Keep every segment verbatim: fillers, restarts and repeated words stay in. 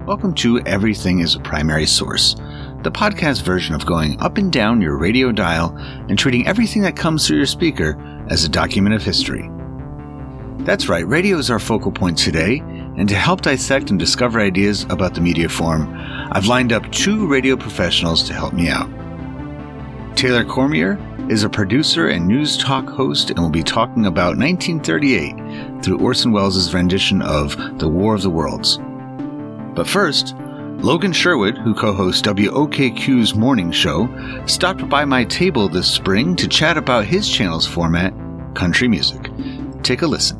Welcome to Everything is a Primary Source, the podcast version of going up and down your radio dial and treating everything that comes through your speaker as a document of history. That's right, radio is our focal point today, and to help dissect and discover ideas about the media form, I've lined up two radio professionals to help me out. Taylor Cormier is a producer and news talk host and will be talking about nineteen thirty-eight through Orson Welles' rendition of The War of the Worlds. But first, Logan Sherwood, who co-hosts W O K Q's morning show, stopped by my table this spring to chat about his channel's format, country music. Take a listen.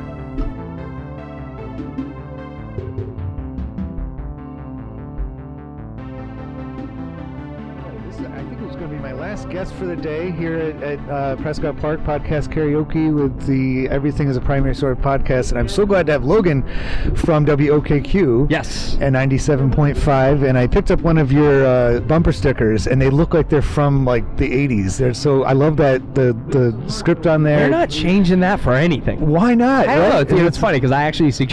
Guest for the day here at, at uh, Prescott Park Podcast Karaoke with the Everything is a Primary Source podcast, and I'm so glad to have Logan from W O K Q. Yes. And ninety-seven point five, and I picked up one of your uh, bumper stickers, and they look like they're from like the eighties. They're so I love that the the script on there. They're not changing that for anything. Why not? I don't right? know. Dude, it's funny because I actually suggest.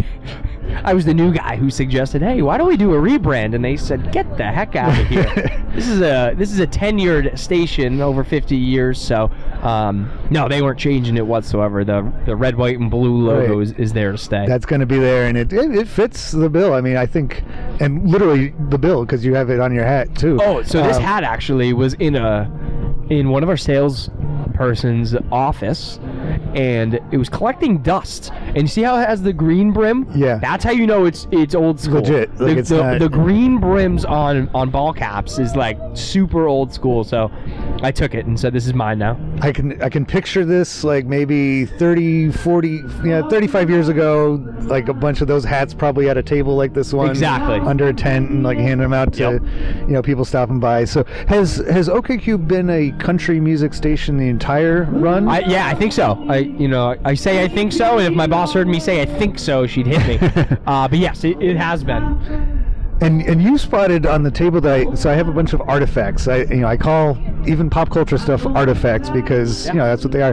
I was the new guy who suggested, "Hey, why don't we do a rebrand?" And they said, "Get the heck out of here! This is a this is a tenured station, over fifty years." So, um, no, they weren't changing it whatsoever. The the red, white, and blue logo right. is, is there to stay. That's going to be there, and it, it it fits the bill. I mean, I think, and literally the bill because you have it on your hat too. Oh, so this um, hat actually was in a in one of our sales person's office, and it was collecting dust. And you see how it has the green brim? Yeah. That's how you know it's it's old school. Legit. Like the, it's the, not... the green brims on on ball caps is like super old school. So I took it and said, "This is mine now." I can I can picture this like maybe thirty, forty, yeah, thirty-five years ago, like a bunch of those hats probably at a table like this one. Exactly. Under a tent and like handing them out to, Yep. you know, people stopping by. So has has O K Q been a country music station the entire run? I, yeah, I think so. I you know I say I think so, and if my boss heard me say I think so, she'd hit me. uh, but yes, it, it has been. And and you spotted on the table that I, so I have a bunch of artifacts. I you know I call even pop culture stuff artifacts because yeah. you know that's what they are.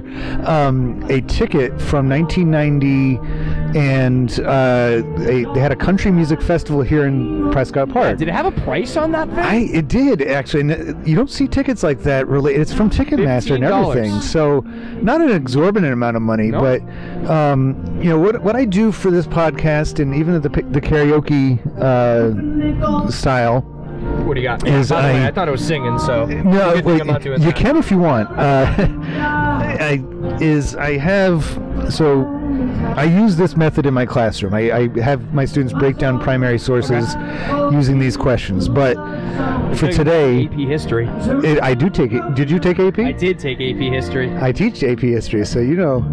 Um, a ticket from nineteen ninety, and uh, a, they had a country music festival here in Prescott Park. Yeah, did it have a price on that thing? I it did actually. And you don't see tickets like that. Related. It's from Ticketmaster and everything. So not an exorbitant amount of money, nope. but um, you know what what I do for this podcast and even the the karaoke. Uh, style. What do you got? Is By the I, way, I thought it was singing, so no, good wait, thing I'm not doing you that. can if you want. Uh, I is I have so I use this method in my classroom. I, I have my students break down primary sources okay. using these questions, but for today, A P history. It, I do take it. Did you take A P? I did take A P history. I teach A P history, so you know.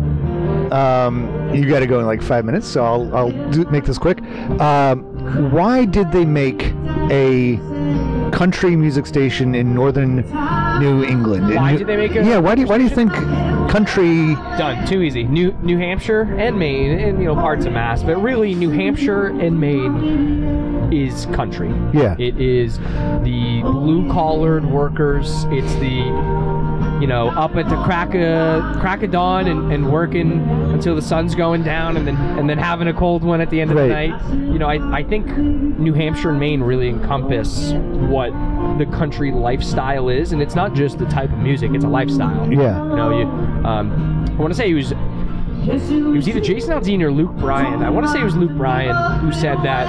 Um, you got to go in like five minutes, so I'll I'll do, make this quick. Um, why did they make a country music station in northern New England? Why New, did they make a? Yeah, why do why do you think country? Done. Too easy. New New Hampshire and Maine, and you know parts of Mass, but really New Hampshire and Maine is country. Yeah. It is the blue-collared workers. It's the you know, up at the crack of crack of dawn and, and working until the sun's going down, and then and then having a cold one at the end of right. the night. You know, I, I think New Hampshire and Maine really encompass what the country lifestyle is, and it's not just the type of music; it's a lifestyle. Yeah. You know, you. Um, I want to say he was. It was either Jason Aldean or Luke Bryan. I want to say it was Luke Bryan who said that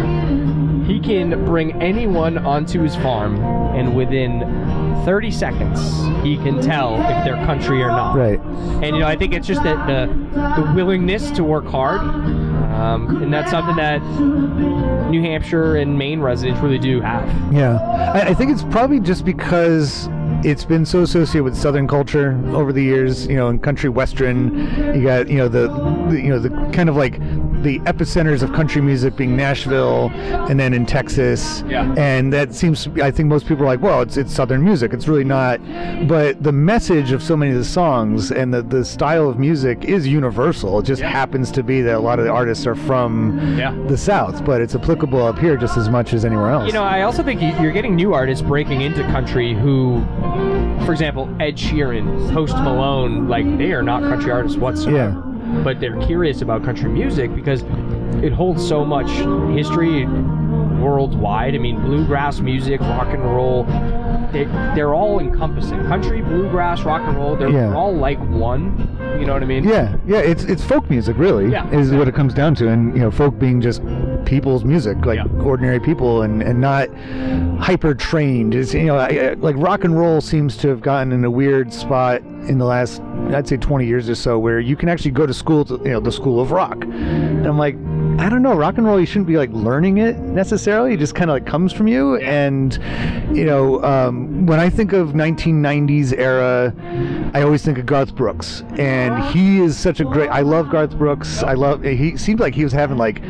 he can bring anyone onto his farm, and within thirty seconds, he can tell if they're country or not. Right. And, you know, I think it's just that the, the willingness to work hard, um, and that's something that New Hampshire and Maine residents really do have. Yeah. I, I think it's probably just because it's been so associated with Southern culture over the years, you know, in country western, you got, you know, the, the you know, the kind of like the epicenters of country music being Nashville and then in Texas. Yeah. And that seems to be, I think most people are like, well, it's it's Southern music. It's really not. But the message of so many of the songs and the, the style of music is universal. It just yeah. happens to be that a lot of the artists are from yeah. the South, but it's applicable up here just as much as anywhere else. You know, I also think you're getting new artists breaking into country who, for example, Ed Sheeran, Post Malone, like, they are not country artists whatsoever. Yeah. But they're curious about country music because it holds so much history, worldwide. I mean, bluegrass music, rock and roll, they, they're all encompassing. Country, bluegrass, rock and roll, they're, Yeah. they're all like one. You know what I mean? Yeah, yeah, it's it's folk music, really, Yeah. is what it comes down to. And, you know, folk being just people's music, like Yeah. ordinary people, and, and not hyper trained. It's, you know, I, I- like rock and roll seems to have gotten in a weird spot in the last, I'd say, twenty years or so, where you can actually go to school, to, you know, the school of rock. And I'm like, I don't know, rock and roll, you shouldn't be like learning it necessarily. It just kind of like comes from you. And, you know, um, when I think of nineteen nineties era, I always think of Garth Brooks. And he is such a great, I love Garth Brooks. I love, he seemed like he was having like,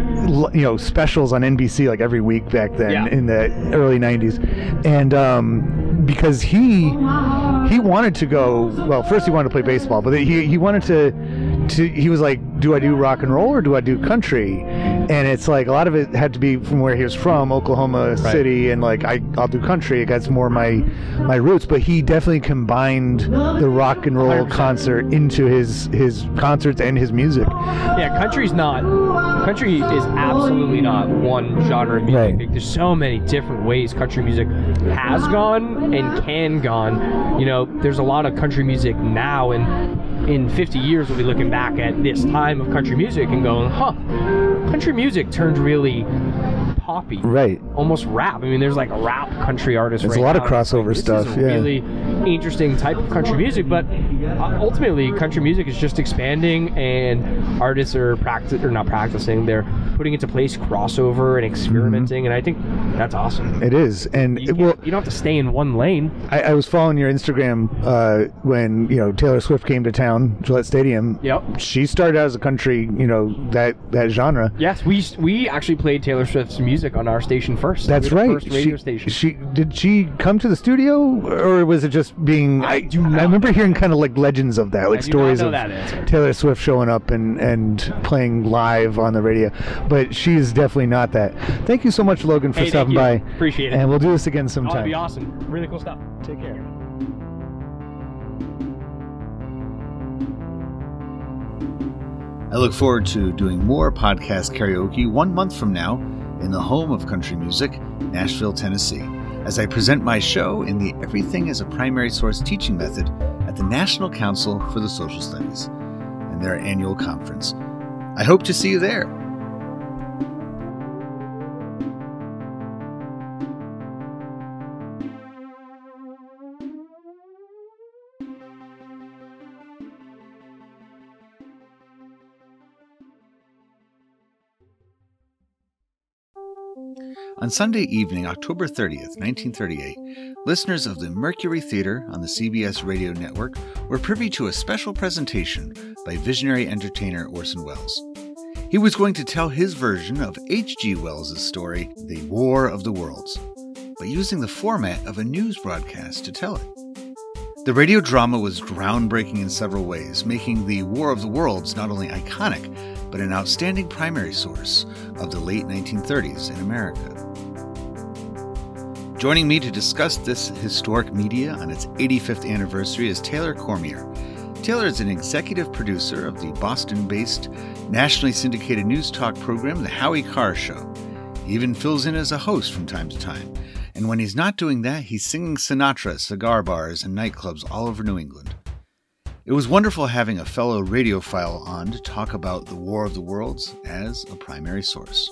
l- you know, specials on N B C like every week back then Yeah. in the early nineties. And um, because he, he wanted to go, well, first he wanted to play baseball, but he, he wanted to, to, he was like, do I do rock and roll or do I do country? And it's like a lot of it had to be from where he was from, Oklahoma City, and like I, I'll do country. That's more my my roots. But he definitely combined the rock and roll one hundred percent. concert into his his concerts and his music. Yeah, country's not. Country is absolutely not one genre of music. Right. Like, there's so many different ways country music has gone and can gone. You know, there's a lot of country music now, and in fifty years we'll be looking back at this time of country music and going, huh, country music turned really poppy. Right. Almost rap. I mean, there's like a rap country artist There's right a lot now. of crossover This stuff, is a yeah. really interesting type of country music, but uh, ultimately country music is just expanding, and artists are practice or not practicing, they're putting into place crossover and experimenting, and I think that's awesome. It is, and You, it, well, can't- you don't have to stay in one lane. I, I was following your Instagram uh, when you know Taylor Swift came to town, Gillette Stadium. Yep. She started out as a country, you know, that that genre. Yes, we we actually played Taylor Swift's music on our station first. That's We were the right. First radio she, station. she did she come to the studio, or was it just being? I do not I remember know. hearing kind of like legends of that, like I do stories not know of that answer. Taylor Swift showing up and and playing live on the radio. But she is definitely not that. Thank you so much, Logan, for Hey, thank stopping you. by. Appreciate it. And we'll do this again Oh, sometime. that'd be awesome. Really cool stuff. Take care. I look forward to doing more podcast karaoke one month from now in the home of country music, Nashville, Tennessee, as I present my show in the Everything as a Primary Source teaching method at the National Council for the Social Studies and their annual conference. I hope to see you there. On Sunday evening, October thirtieth, nineteen thirty-eight, listeners of the Mercury Theater on the C B S radio network were privy to a special presentation by visionary entertainer Orson Welles. He was going to tell his version of H G Wells' story, The War of the Worlds, but using the format of a news broadcast to tell it. The radio drama was groundbreaking in several ways, making The War of the Worlds not only iconic, but an outstanding primary source of the late nineteen thirties in America. Joining me to discuss this historic media on its eighty-fifth anniversary is Taylor Cormier. Taylor is an executive producer of the Boston-based, nationally syndicated news talk program, The Howie Carr Show. He even fills in as a host from time to time. And when he's not doing that, he's singing Sinatra at cigar bars and nightclubs all over New England. It was wonderful having a fellow radiophile on to talk about the War of the Worlds as a primary source.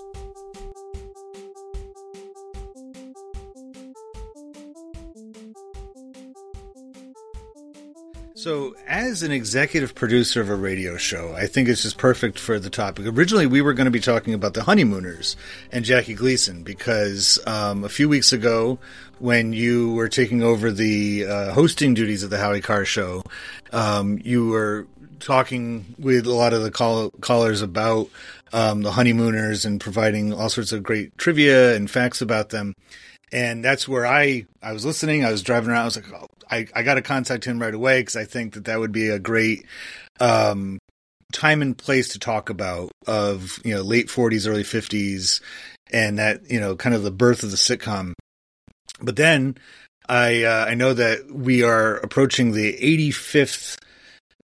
So, as an executive producer of a radio show, I think it's just perfect for the topic. Originally, we were going to be talking about the Honeymooners and Jackie Gleason because um, a few weeks ago, when you were taking over the uh, hosting duties of the Howie Carr Show, um, you were talking with a lot of the call- callers about um, the Honeymooners and providing all sorts of great trivia and facts about them. And that's where I, I was listening. I was driving around. I was like, oh, I, I got to contact him right away because I think that that would be a great um, time and place to talk about of, you know, late forties, early fifties, and that, you know, kind of the birth of the sitcom. But then I uh, I know that we are approaching the eighty-fifth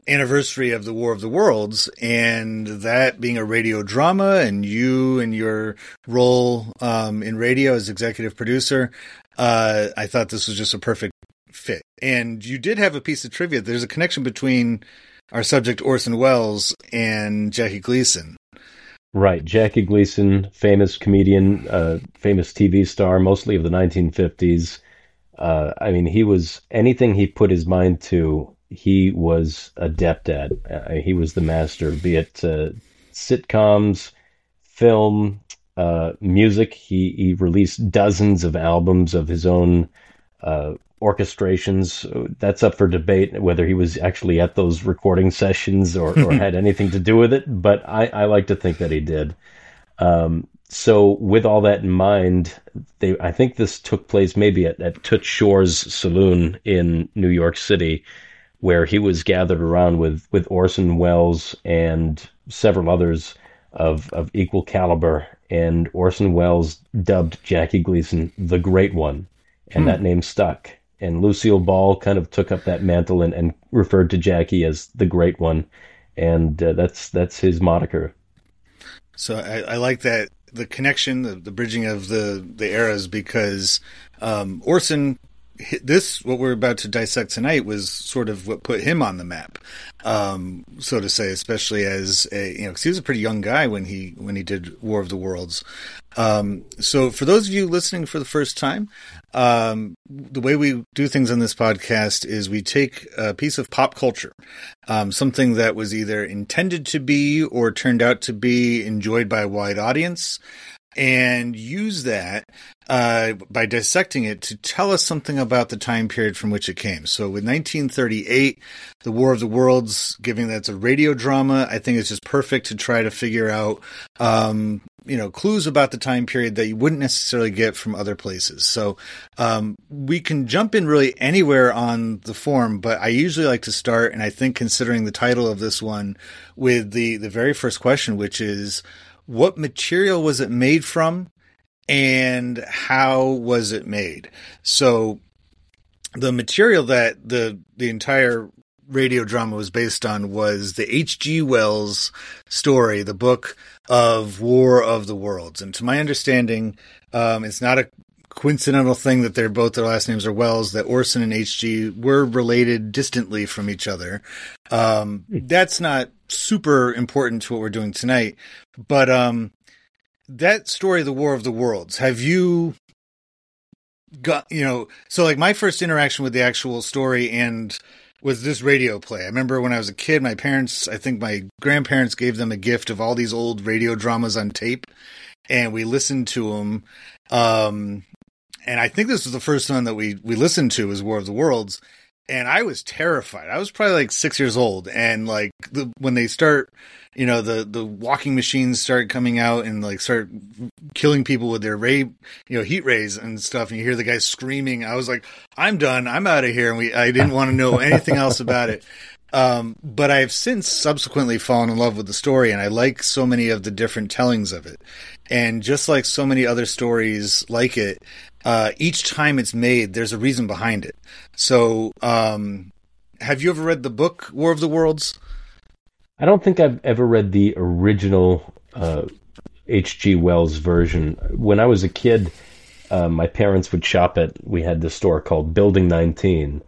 anniversary of the War of the Worlds, and that being a radio drama, and you and your role um, in radio as executive producer, uh, I thought this was just a perfect fit. And you did have a piece of trivia. There's a connection between our subject Orson Welles and Jackie Gleason. Right, Jackie Gleason, famous comedian, uh, famous T V star, mostly of the nineteen fifties. Uh, I mean, he was anything he put his mind to, he was adept at. Uh, he was the master, be it uh, sitcoms, film, uh, music. He, he released dozens of albums of his own uh, orchestrations. That's up for debate whether he was actually at those recording sessions or, or had anything to do with it, but I, I like to think that he did. Um, so with all that in mind, they I think this took place maybe at, at Toots Shor's Saloon in New York City, where he was gathered around with, with Orson Welles and several others of, of equal caliber, and Orson Welles dubbed Jackie Gleason the Great One, and hmm. that name stuck. And Lucille Ball kind of took up that mantle and, and referred to Jackie as the Great One, and uh, that's that's his moniker. So I, I like that, the connection, the, the bridging of the, the eras, because um, Orson, this, what we're about to dissect tonight, was sort of what put him on the map, um, so to say, especially as a, you know, because he was a pretty young guy when he, when he did War of the Worlds. Um, so for those of you listening for the first time, um, the way we do things on this podcast is we take a piece of pop culture, um, something that was either intended to be or turned out to be enjoyed by a wide audience, and use that uh, by dissecting it to tell us something about the time period from which it came. So with nineteen thirty-eight, the War of the Worlds, given that's a radio drama, I think it's just perfect to try to figure out, um, you know, clues about the time period that you wouldn't necessarily get from other places. So um, we can jump in really anywhere on the form, but I usually like to start, and I think considering the title of this one, with the, the very first question, which is, what material was it made from, and how was it made? So the material that the the entire radio drama was based on was the H G Wells story, the book of War of the Worlds. And to my understanding, um, it's not a coincidental thing that they're both, their last names are Wells, that Orson and H G were related distantly from each other. Um, that's not super important to what we're doing tonight, but um, that story, the War of the Worlds, have you got, you know, so like my first interaction with the actual story and was this radio play. I remember when I was a kid, my parents, I think my grandparents gave them a gift of all these old radio dramas on tape, and we listened to them. Um, and I think this was the first one that we, we listened to, was War of the Worlds. And I was terrified. I was probably like six years old. And like the, when they start, you know, the, the walking machines start coming out and like start killing people with their ray, you know, heat rays and stuff. And you hear the guys screaming. I was like, I'm done. I'm out of here. And we, I didn't want to know anything else about it. Um, but I've since subsequently fallen in love with the story, and I like so many of the different tellings of it. And just like so many other stories like it, uh, each time it's made, there's a reason behind it. So, um, have you ever read the book War of the Worlds? I don't think I've ever read the original uh, H G Wells version. When I was a kid, uh, my parents would shop at, we had this store called Building nineteen,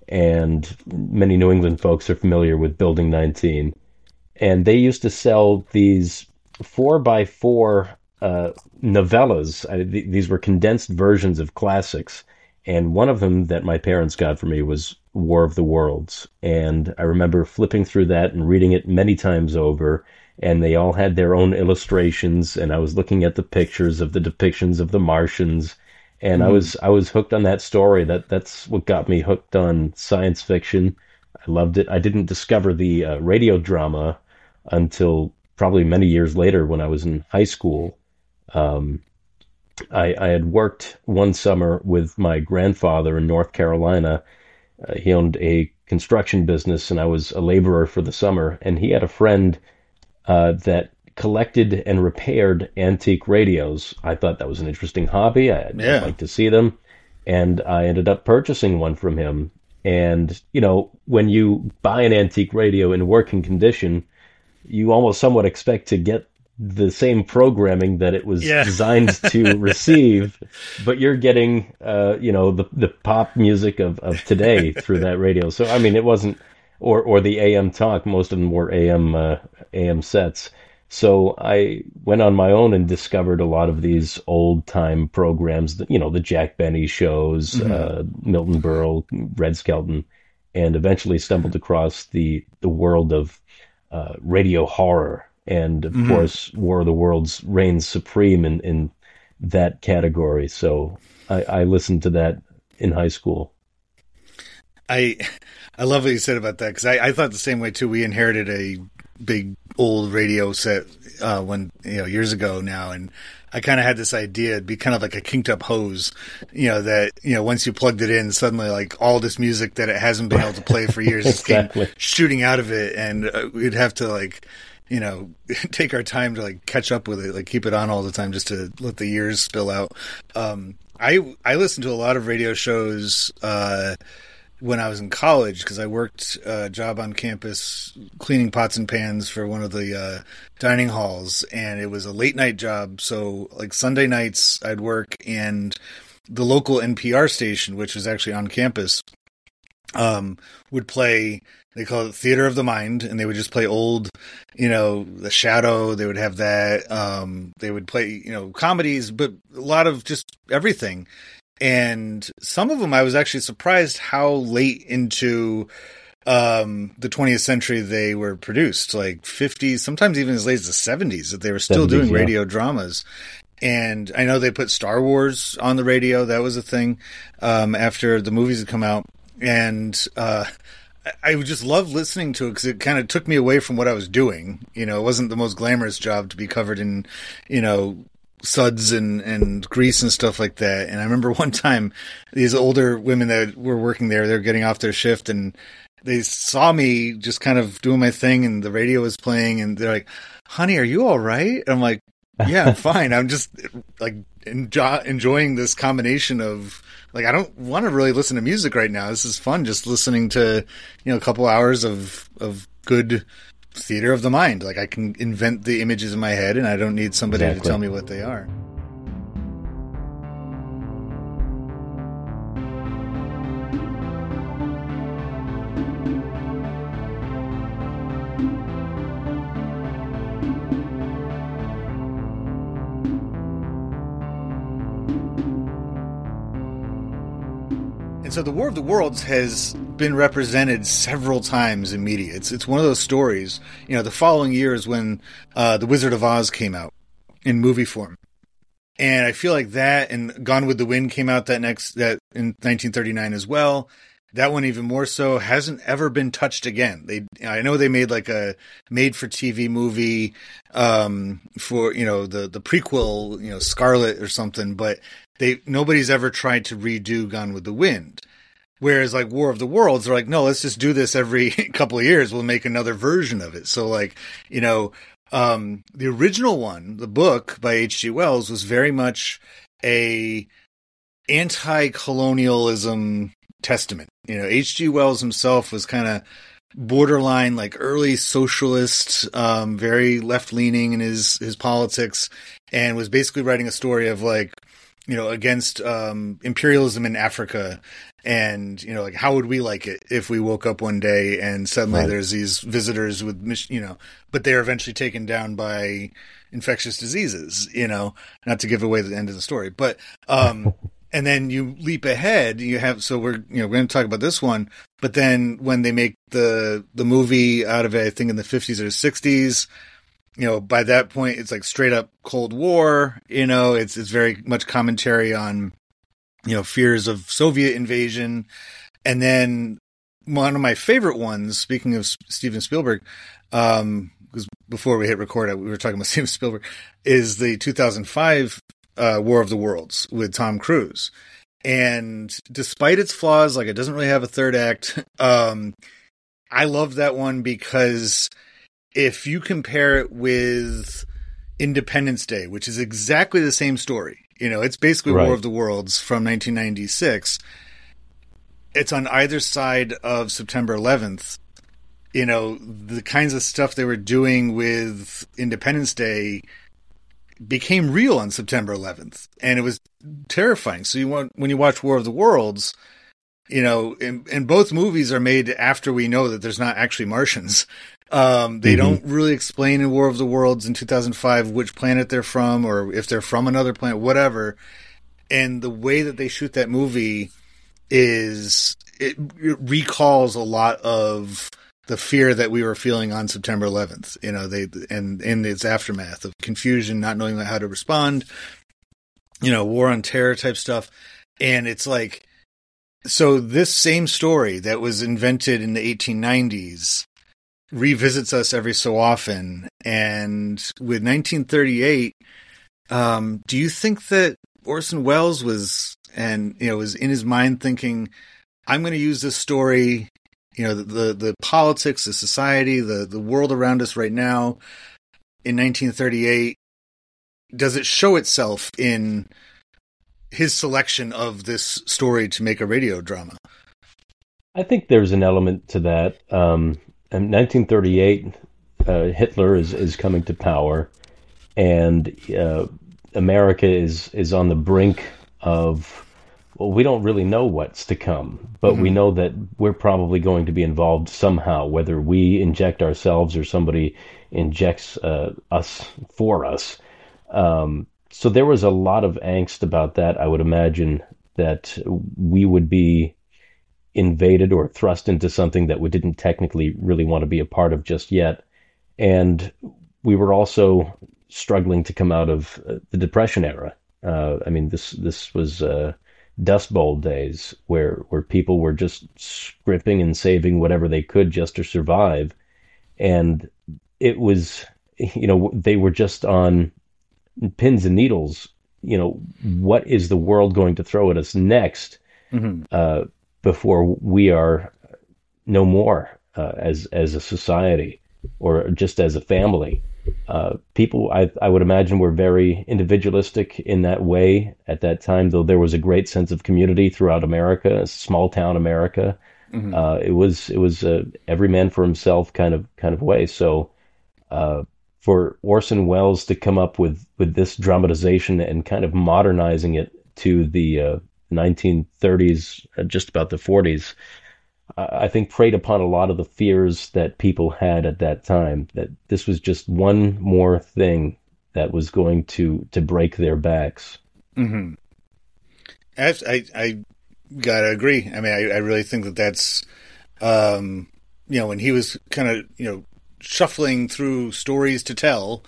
and many New England folks are familiar with Building nineteen. And they used to sell these four by four uh, novellas. I, th- these were condensed versions of classics. And one of them that my parents got for me was War of the Worlds. And I remember flipping through that and reading it many times over. And they all had their own illustrations. And I was looking at the pictures of the depictions of the Martians. And mm. I was I was hooked on that story. That That's what got me hooked on science fiction. I loved it. I didn't discover the uh, radio drama until probably many years later when I was in high school. Um, I, I had worked one summer with my grandfather in North Carolina. Uh, he owned a construction business, and I was a laborer for the summer. And he had a friend uh, that collected and repaired antique radios. I thought that was an interesting hobby. I'd yeah. like to see them. And I ended up purchasing one from him. And, you know, when you buy an antique radio in working condition, you almost somewhat expect to get the same programming that it was Yeah. designed to receive, but you're getting, uh, you know, the the pop music of, of today through that radio. So, I mean, it wasn't, or or the A M talk. Most of them were A M uh, A M sets. So I went on my own and discovered a lot of these old time programs, that, you know, the Jack Benny shows, mm-hmm. uh, Milton Berle, Red Skelton, and eventually stumbled across the the world of uh, radio horror. And of mm-hmm. course, War of the Worlds reigns supreme in, in that category. So I, I listened to that in high school. I I love what you said about that, because I, I thought the same way too. We inherited a big old radio set uh, when you know years ago now, and I kind of had this idea it'd be kind of like a kinked up hose, you know, that you know once you plugged it in, suddenly like all this music that it hasn't been able to play for years exactly. just came shooting out of it, and uh, we'd have to like. you know, take our time to like catch up with it, like keep it on all the time just to let the years spill out. Um, I, I listened to a lot of radio shows, uh, when I was in college, because I worked a job on campus cleaning pots and pans for one of the, uh, dining halls, and it was a late night job. So like Sunday nights I'd work, and the local N P R station, which was actually on campus, um, would play, they call it Theater of the Mind, and they would just play old, you know, The Shadow. They would have that. Um, they would play, you know, comedies, but a lot of just everything. And some of them I was actually surprised how late into um, the twentieth century they were produced, like fifties, sometimes even as late as the seventies, that they were still doing yeah. radio dramas. And I know they put Star Wars on the radio. That was a thing um, after the movies had come out. And uh I would just love listening to it because it kind of took me away from what I was doing. You know, it wasn't the most glamorous job to be covered in, you know, suds and, and grease and stuff like that. And I remember one time these older women that were working there, they were getting off their shift, and they saw me just kind of doing my thing, and the radio was playing, and they're like, "Honey, are you all right?" And I'm like, "Yeah, I'm fine. I'm just like enjo- enjoying this combination of, like, I don't want to really listen to music right now. This is fun, just listening to, you know, a couple hours of of good theater of the mind. Like, I can invent the images in my head, and I don't need somebody exactly. to tell me what they are." So the War of the Worlds has been represented several times in media. It's it's one of those stories. You know, the following year is when uh, The Wizard of Oz came out in movie form, and I feel like that and Gone with the Wind came out that next that in nineteen thirty-nine as well. That one even more so hasn't ever been touched again. They I know they made like a made for T V movie um, for you know the the prequel, you know, Scarlet or something, but they nobody's ever tried to redo Gone with the Wind. Whereas like War of the Worlds, they're like, no, let's just do this every couple of years. We'll make another version of it. So like, you know, um, the original one, the book by H G Wells, was very much a anti-colonialism testament. You know, H G Wells himself was kind of borderline like early socialist, um, very left-leaning in his, his politics, and was basically writing a story of like, you know, against um, imperialism in Africa. And, you know, like, how would we like it if we woke up one day and suddenly right. there's these visitors with, you know, but they're eventually taken down by infectious diseases, you know, not to give away the end of the story. But, um, and then you leap ahead, you have, so we're, you know, we're going to talk about this one, but then when they make the, the movie out of it, I think in the fifties or sixties, you know, by that point, it's like straight up Cold War, you know, it's, it's very much commentary on, you know, fears of Soviet invasion. And then one of my favorite ones, speaking of Steven Spielberg, um, because before we hit record, we were talking about Steven Spielberg, is the two thousand five uh, War of the Worlds with Tom Cruise. And despite its flaws, like it doesn't really have a third act, um, I love that one because if you compare it with Independence Day, which is exactly the same story, you know, it's basically right. War of the Worlds from nineteen ninety-six. it's on either side of September eleventh. You know, the kinds of stuff they were doing with Independence Day became real on September eleventh, and it was terrifying. So you want, when you watch War of the Worlds, you know, and, and both movies are made after we know that there's not actually Martians. Um, they mm-hmm. don't really explain in War of the Worlds in two thousand five which planet they're from, or if they're from another planet, whatever. And the way that they shoot that movie is, it, it recalls a lot of the fear that we were feeling on September eleventh, you know, they, and in its aftermath of confusion, not knowing how to respond, you know, war on terror type stuff. And it's like, so this same story that was invented in the eighteen nineties revisits us every so often. And with nineteen thirty-eight, um, do you think that Orson Welles was, and, you know, was in his mind thinking, I'm going to use this story, you know, the, the, the politics, the society, the, the world around us right now in nineteen thirty-eight, does it show itself in his selection of this story to make a radio drama? I think there's an element to that. Um, in nineteen thirty-eight, uh, Hitler is, is coming to power, and uh, America is, is on the brink of, well, we don't really know what's to come, but mm-hmm. we know that we're probably going to be involved somehow, whether we inject ourselves or somebody injects uh, us for us. Um, so there was a lot of angst about that. I would imagine that we would be invaded or thrust into something that we didn't technically really want to be a part of just yet. And we were also struggling to come out of the Depression era. Uh, I mean, this this was uh, Dust Bowl days where where people were just scrimping and saving whatever they could just to survive. And it was, you know, they were just on pins and needles. You know, what is the world going to throw at us next mm-hmm. uh, before we are no more uh, as as a society or just as a family? Uh, people, I, I would imagine, were very individualistic in that way at that time, though there was a great sense of community throughout America, small town America. Mm-hmm. Uh, it was it was a every man for himself kind of kind of way. So uh, for Orson Welles to come up with, with this dramatization and kind of modernizing it to the uh, nineteen thirties, uh, just about the forties, I think preyed upon a lot of the fears that people had at that time, that this was just one more thing that was going to, to break their backs. Mm-hmm. I, I, I gotta agree. I mean, I, I really think that that's, um, you know, when he was kind of, you know, shuffling through stories to tell,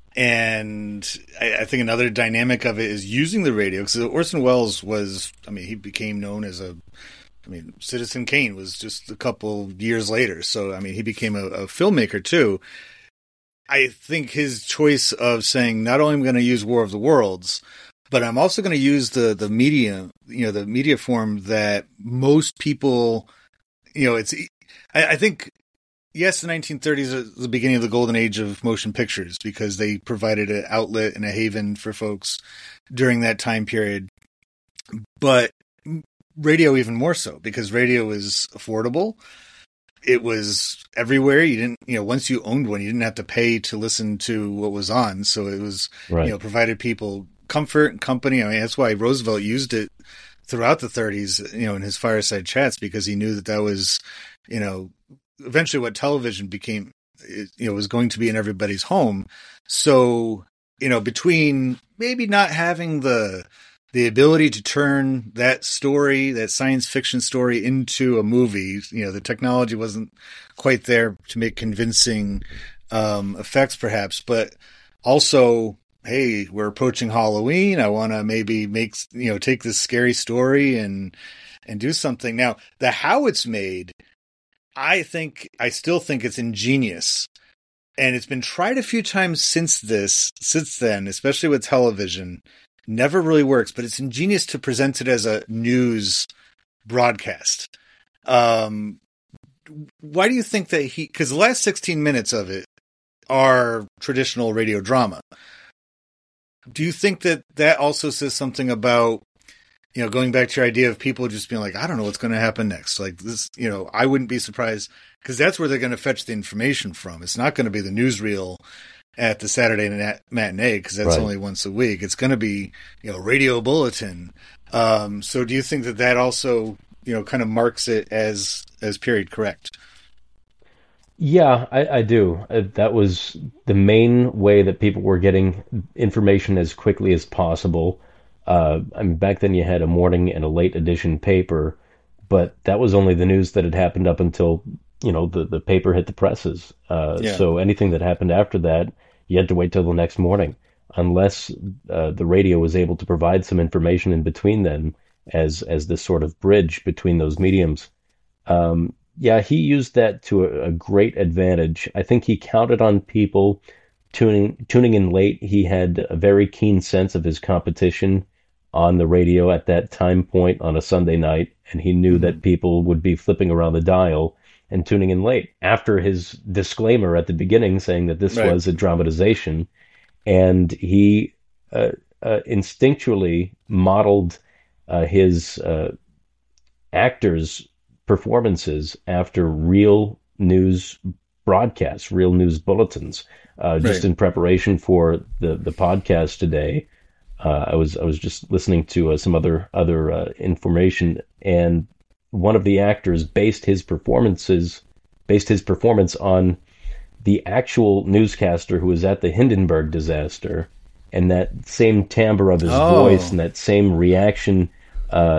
and I, I think another dynamic of it is using the radio, because Orson Welles was, I mean, he became known as a, I mean, Citizen Kane was just a couple years later. So, I mean, he became a, a filmmaker too. I think his choice of saying, not only am I going to use War of the Worlds, but I'm also going to use the, the media, you know, the media form that most people, you know, it's, I, I think, yes, the nineteen thirties is the beginning of the golden age of motion pictures because they provided an outlet and a haven for folks during that time period. But radio even more so, because radio was affordable. It was everywhere. You didn't, you know, once you owned one, you didn't have to pay to listen to what was on. So it was, right. you know, provided people comfort and company. I mean, that's why Roosevelt used it throughout the thirties, you know, in his fireside chats, because he knew that that was, you know, eventually what television became, you know, was going to be in everybody's home. So, you know, between maybe not having the, the ability to turn that story, that science fiction story, into a movie, you know, the technology wasn't quite there to make convincing um, effects, perhaps. But also, hey, we're approaching Halloween. I want to maybe make, you know, take this scary story and and do something. Now, the how it's made, I think, I still think it's ingenious. And it's been tried a few times since this, since then, especially with television. Never really works, but it's ingenious to present it as a news broadcast. Um, why do you think that he, because the last sixteen minutes of it are traditional radio drama. Do you think that that also says something about, you know, going back to your idea of people just being like, I don't know what's going to happen next. Like this, you know, I wouldn't be surprised because that's where they're going to fetch the information from. It's not going to be the newsreel at the Saturday nat- matinee because that's right. only once a week. It's going to be, you know, radio bulletin. Um, so do you think that that also, you know, kind of marks it as, as period correct? Yeah, I, I do. Uh, that was the main way that people were getting information as quickly as possible. Uh, I mean, back then you had a morning and a late edition paper, but that was only the news that had happened up until, you know, the, the paper hit the presses. Uh, yeah. So anything that happened after that, you had to wait till the next morning, unless uh, the radio was able to provide some information in between then as as this sort of bridge between those mediums. Um, yeah, he used that to a, a great advantage. I think he counted on people tuning tuning in late. He had a very keen sense of his competition on the radio at that time point on a Sunday night, and he knew that people would be flipping around the dial and tuning in late after his disclaimer at the beginning saying that this right. was a dramatization. And he uh, uh, instinctually modeled uh, his uh, actors' performances after real news broadcasts, real news bulletins. Uh, just right. in preparation for the, the podcast today, uh, I was I was just listening to uh, some other other uh, information, and one of the actors based his performances based his performance on the actual newscaster who was at the Hindenburg disaster, and that same timbre of his oh. voice and that same reaction uh,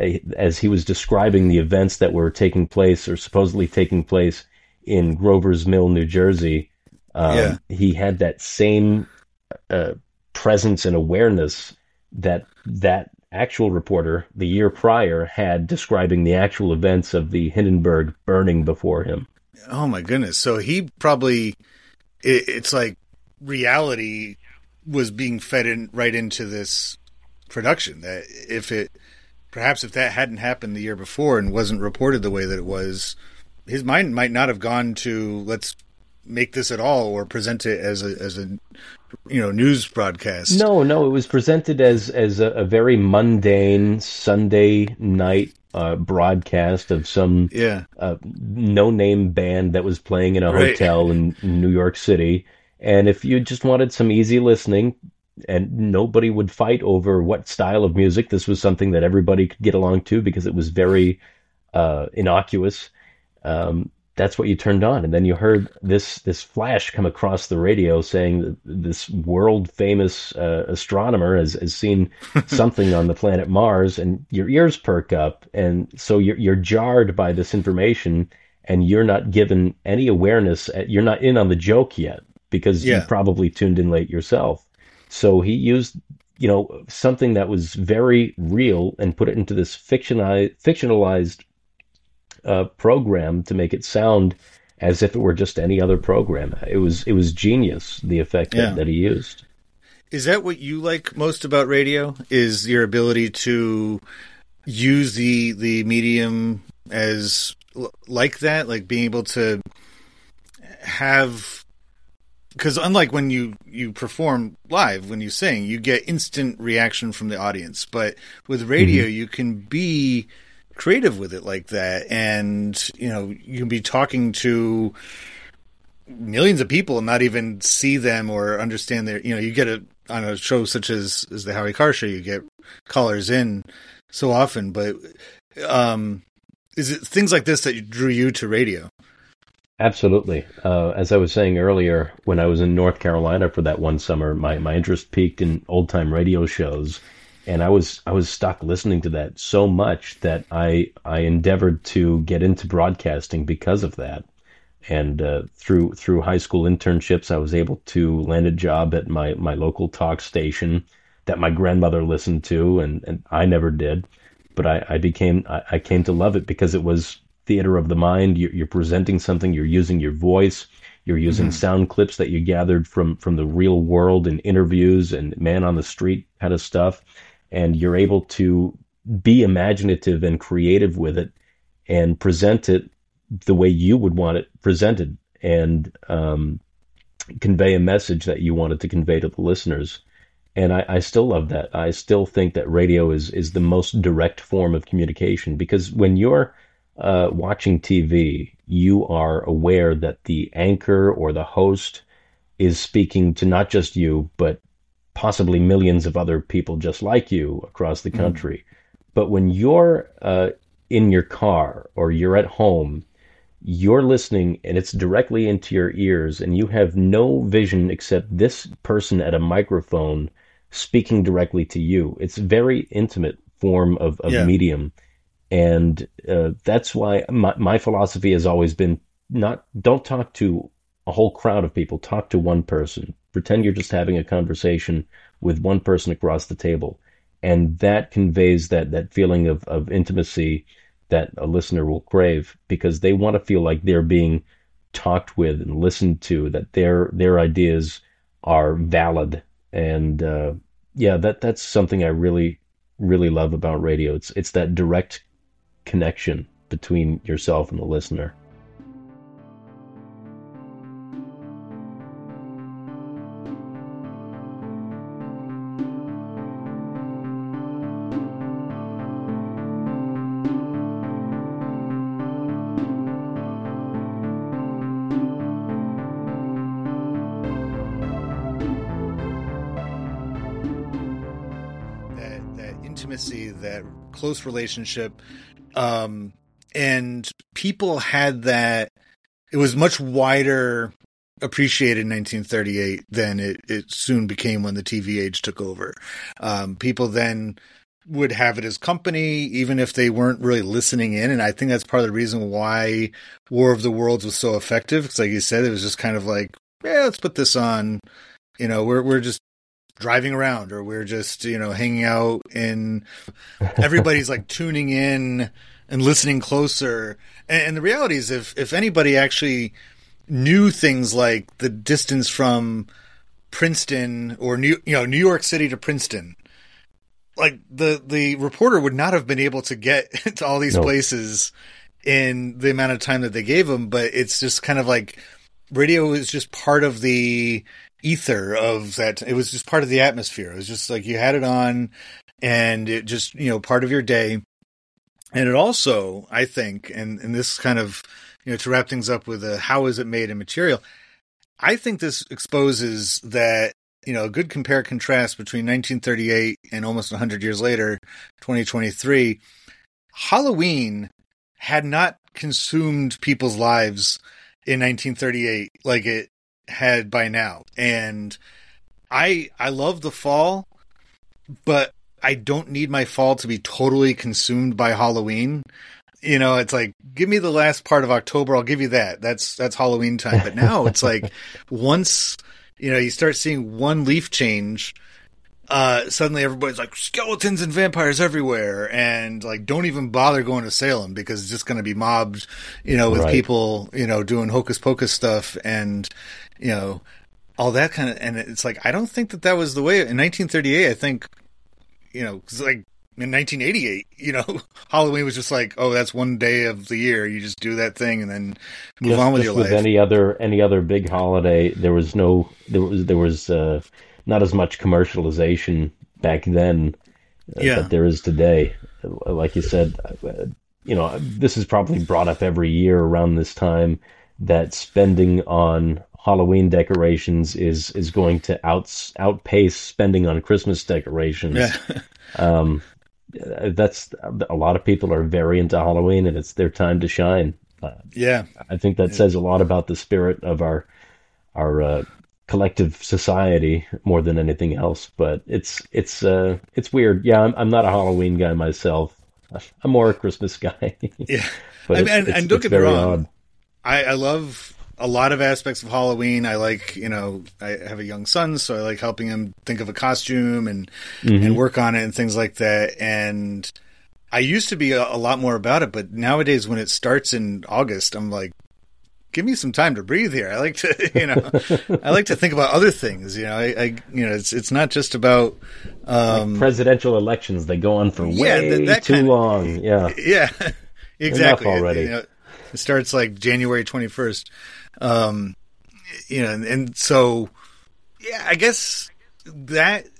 as he was describing the events that were taking place or supposedly taking place in Grover's Mill, New Jersey. Um, yeah. He had that same uh, presence and awareness that that actual reporter the year prior had describing the actual events of the Hindenburg burning before him. Oh my goodness. So he probably, it, it's like reality was being fed in right into this production. That if it, perhaps if that hadn't happened the year before and wasn't reported the way that it was, his mind might not have gone to, let's make this at all or present it as a, as a, you know, news broadcast. No, no, it was presented as, as a, a very mundane Sunday night uh, broadcast of some yeah. uh, no-name band that was playing in a right. hotel in New York City. And if you just wanted some easy listening and nobody would fight over what style of music, this was something that everybody could get along to because it was very uh, innocuous. Um, that's what you turned on. And then you heard this this flash come across the radio saying that this world-famous uh, astronomer has, has seen something on the planet Mars, and your ears perk up. And so you're, you're jarred by this information, and you're not given any awareness. You're not in on the joke yet because yeah. you probably tuned in late yourself. So he used, you know, something that was very real and put it into this fictionalized, fictionalized Uh, program to make it sound as if it were just any other program. It was it was genius, the effect yeah. that, that he used. Is that what you like most about radio? Is your ability to use the the medium as like that, like being able to have, because unlike when you you perform live, when you sing, you get instant reaction from the audience, but with radio mm-hmm. you can be creative with it like that, and you know you can be talking to millions of people and not even see them or understand their, you know, you get a on a show such as as the Howie Carr show, you get callers in so often, but um is it things like this that drew you to radio? Absolutely. Uh, as I was saying earlier, when I was in North Carolina for that one summer, my, my interest peaked in old time radio shows. And I was I was stuck listening to that so much that I I endeavored to get into broadcasting because of that. And uh, through through high school internships, I was able to land a job at my, my local talk station that my grandmother listened to, and, and I never did. But I, I became I, I came to love it because it was theater of the mind. You're, you're presenting something. You're using your voice. You're using mm-hmm. sound clips that you gathered from from the real world and interviews and man on the street kind of stuff. And you're able to be imaginative and creative with it and present it the way you would want it presented, and um, convey a message that you wanted to convey to the listeners. And I, I still love that. I still think that radio is, is the most direct form of communication, because when you're uh, watching T V, you are aware that the anchor or the host is speaking to not just you, but possibly millions of other people just like you across the country. Mm. But when you're uh, in your car or you're at home, you're listening and it's directly into your ears, and you have no vision except this person at a microphone speaking directly to you. It's a very intimate form of, of yeah. medium. And uh, that's why my, my philosophy has always been not, don't talk to a whole crowd of people, talk to one person. Pretend you're just having a conversation with one person across the table. And that conveys that, that feeling of, of intimacy that a listener will crave, because they want to feel like they're being talked with and listened to, that their their ideas are valid. And uh, yeah, that that's something I really, really love about radio. It's it's that direct connection between yourself and the listener. That close relationship, um, and people had that. It was much wider appreciated in nineteen thirty-eight than it, it soon became when the T V age took over. Um, people then would have it as company, even if they weren't really listening in. And I think that's part of the reason why War of the Worlds was so effective. Because like you said, it was just kind of like, yeah, let's put this on. You know, we're we're just driving around, or we're just, you know, hanging out, and everybody's like tuning in and listening closer. And, and the reality is, if, if anybody actually knew things like the distance from Princeton or New, you know, New York City to Princeton, like the, the reporter would not have been able to get to all these no. places in the amount of time that they gave them. But it's just kind of like radio is just part of the ether of that. It was just part of the atmosphere. It was just like you had it on, and it just, you know, part of your day. And it also, I think, and, and this kind of, you know, to wrap things up with a, how is it made in material? I think this exposes that, you know, a good compare contrast between nineteen thirty-eight and almost one hundred years later, twenty twenty-three. Halloween had not consumed people's lives in nineteen thirty-eight like it had by now. And I I love the fall, but I don't need my fall to be totally consumed by Halloween. You know, it's like, give me the last part of October, I'll give you that. That's that's Halloween time. But now it's like, once, you know, you start seeing one leaf change, uh, suddenly everybody's like, skeletons and vampires everywhere, and like, don't even bother going to Salem, because it's just going to be mobbed, you know, with right. people, you know, doing hocus pocus stuff, and, you know, all that kind of, and it's like, I don't think that that was the way in nineteen thirty-eight. I think, you know, 'cause like in nineteen eighty-eight, you know, Halloween was just like, oh, that's one day of the year. You just do that thing and then move just, on with just your with life. Any other, any other big holiday, there was no, there was, there was, uh, not as much commercialization back then uh, yeah. that there is today. Like you said, uh, you know, this is probably brought up every year around this time, that spending on Halloween decorations is, is going to out, outpace spending on Christmas decorations. Yeah. um, that's, a lot of people are very into Halloween, and it's their time to shine. Uh, yeah. I think that says a lot about the spirit of our, our, uh, collective society more than anything else. But it's it's uh it's weird. Yeah, I'm I'm not a Halloween guy myself. I'm more a Christmas guy. Yeah, but I mean, it's, and, it's, and don't it's get me very wrong. odd. I, I love a lot of aspects of Halloween. I like, you know, I have a young son, so I like helping him think of a costume and mm-hmm. and work on it and things like that. And I used to be a, a lot more about it, but nowadays when it starts in August, I'm like, give me some time to breathe here. I like to, you know, I like to think about other things. You know, I, I you know, it's it's not just about um, like presidential elections. They go on for yeah, way that, that too kind of, long. Yeah, yeah, exactly. Enough already. It, you know, it starts like January twenty-first. Um, you know, and, and so yeah, I guess that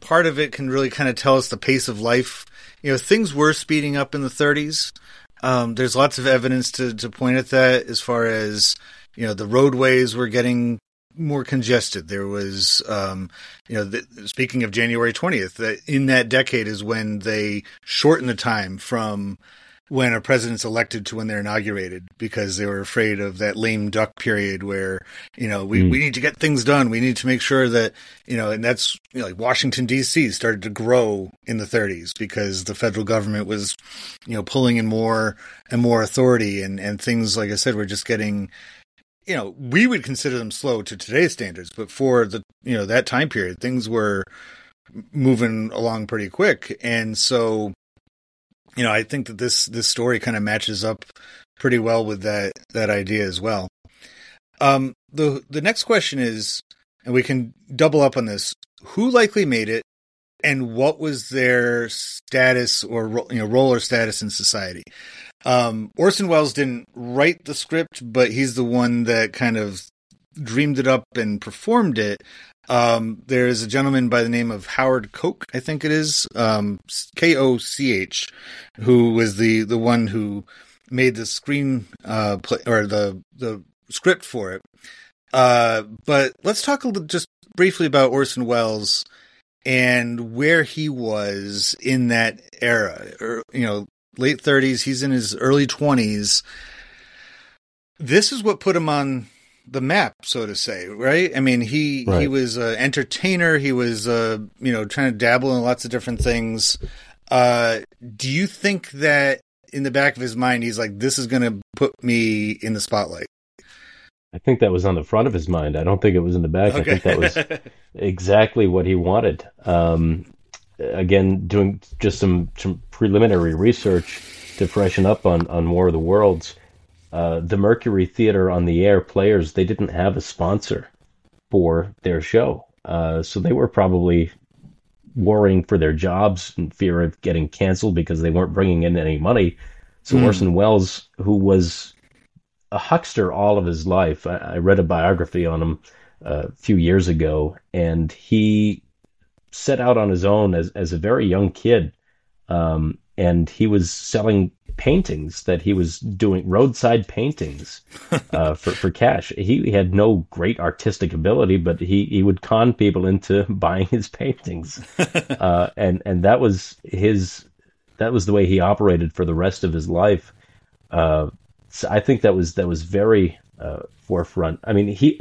part of it can really kind of tell us the pace of life. You know, things were speeding up in the thirties. Um, there's lots of evidence to, to point at that as far as, you know, the roadways were getting more congested. There was, um, you know, the, speaking of January twentieth, that in that decade is when they shortened the time from when a president's elected to when they're inaugurated, because they were afraid of that lame duck period where, you know, we, mm. we need to get things done. We need to make sure that, you know, and that's, you know, like Washington, D C started to grow in the thirties because the federal government was, you know, pulling in more and more authority, and, and things, like I said, were just getting, you know, we would consider them slow to today's standards, but for the, you know, that time period, things were moving along pretty quick. And so, you know, I think that this, this story kind of matches up pretty well with that, that idea as well. Um, the, the next question is, and we can double up on this, who likely made it and what was their status or, you know, role or status in society? Um, Orson Welles didn't write the script, but he's the one that kind of dreamed it up and performed it. Um, there's a gentleman by the name of Howard Koch, I think it is, um, K O C H, who was the, the one who made the screen, uh, play, or the, the script for it. Uh, but let's talk a little, just briefly about Orson Welles and where he was in that era, or, you know, late thirties, he's in his early twenties. This is what put him on the map, so to say, right? I mean, he right. he was an entertainer. He was, uh, you know, trying to dabble in lots of different things. Uh, do you think that in the back of his mind, he's like, this is going to put me in the spotlight? I think that was on the front of his mind. I don't think it was in the back. Okay. I think that was exactly what he wanted. Um, again, doing just some, some preliminary research to freshen up on, on War of the Worlds. Uh, the Mercury Theater on the Air players, they didn't have a sponsor for their show. Uh, so they were probably worrying for their jobs in fear of getting canceled because they weren't bringing in any money. So mm. Orson Welles, who was a huckster all of his life, I, I read a biography on him uh, a few years ago, and he set out on his own as, as a very young kid. Um, and he was selling paintings that he was doing, roadside paintings, uh, for, for cash. He, he had no great artistic ability, but he, he would con people into buying his paintings. Uh, and, and that was his, that was the way he operated for the rest of his life. Uh, so I think that was, that was very, uh, forefront. I mean, he,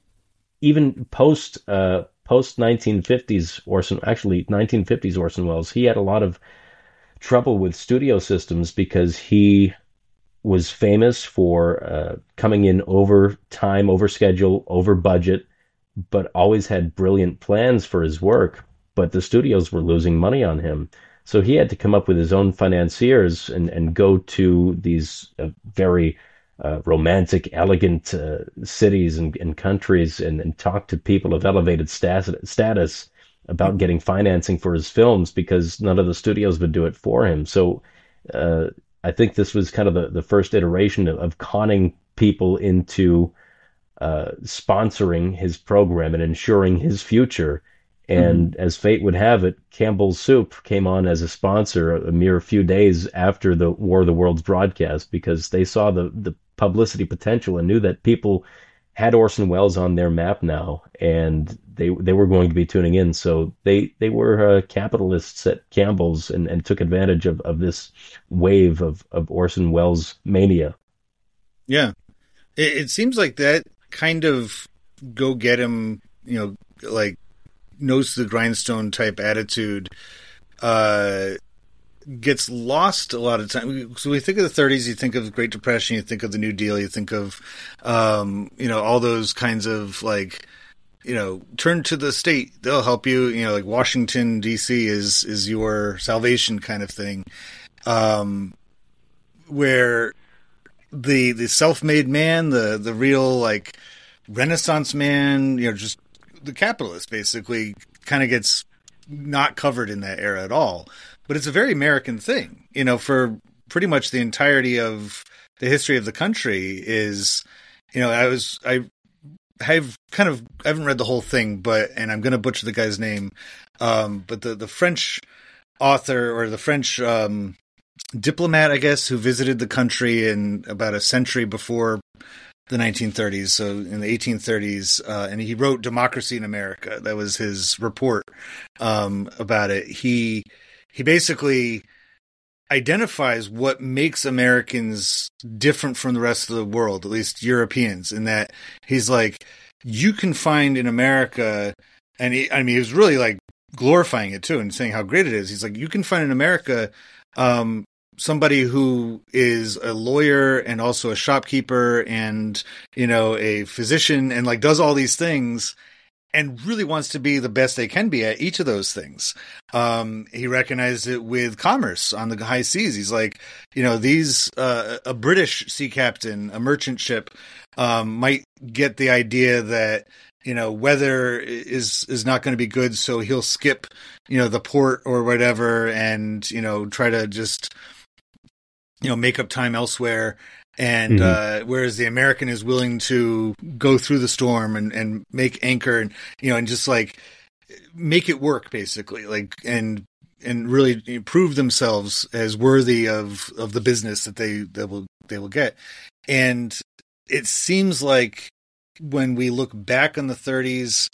even post, uh, post nineteen fifties Orson, actually nineteen fifties Orson Welles, he had a lot of trouble with studio systems because he was famous for uh, coming in over time, over schedule, over budget, but always had brilliant plans for his work. But the studios were losing money on him. So he had to come up with his own financiers and, and go to these uh, very uh, romantic, elegant uh, cities and, and countries and, and talk to people of elevated stas- status about getting financing for his films because none of the studios would do it for him. So uh, I think this was kind of the, the first iteration of, of conning people into uh, sponsoring his program and ensuring his future. And mm-hmm. as fate would have it, Campbell's Soup came on as a sponsor a mere few days after the War of the Worlds broadcast because they saw the, the publicity potential and knew that people had Orson Welles on their map now, and they they were going to be tuning in. So they they were uh, capitalists at Campbell's and, and took advantage of, of this wave of, of Orson Welles mania. Yeah. It, it seems like that kind of go get him, you know, like nose to the grindstone type attitude uh, gets lost a lot of time. So we think of the thirties, you think of the Great Depression, you think of the New Deal, you think of, um, you know, all those kinds of like, you know, turn to the state, they'll help you, you know, like Washington, D C is, is your salvation kind of thing. Um, where the, the self-made man, the, the real like Renaissance man, you know, just the capitalist basically kind of gets not covered in that era at all. But it's a very American thing, you know, for pretty much the entirety of the history of the country is, you know, I was, I I've kind of I haven't read the whole thing, but and I'm going to butcher the guy's name, um, but the the French author or the French um, diplomat, I guess, who visited the country in about a century before the nineteen thirties, so in the eighteen thirties, uh, and he wrote Democracy in America. That was his report um, about it. He he basically identifies what makes Americans different from the rest of the world, at least Europeans, in that he's like, you can find in America, and he, I mean, he was really like glorifying it too and saying how great it is. He's like, you can find in America um, somebody who is a lawyer and also a shopkeeper and, you know, a physician and like does all these things and really wants to be the best they can be at each of those things. Um, he recognized it with commerce on the high seas. He's like, you know, these, uh, a British sea captain, a merchant ship, um, might get the idea that, you know, weather is, is not going to be good. So he'll skip, you know, the port or whatever and, you know, try to just, you know, make up time elsewhere. And, mm-hmm. uh, whereas the American is willing to go through the storm and, and make anchor and, you know, and just like make it work basically, like, and, and really prove themselves as worthy of, of the business that they, that will, they will get. And it seems like when we look back on the thirties,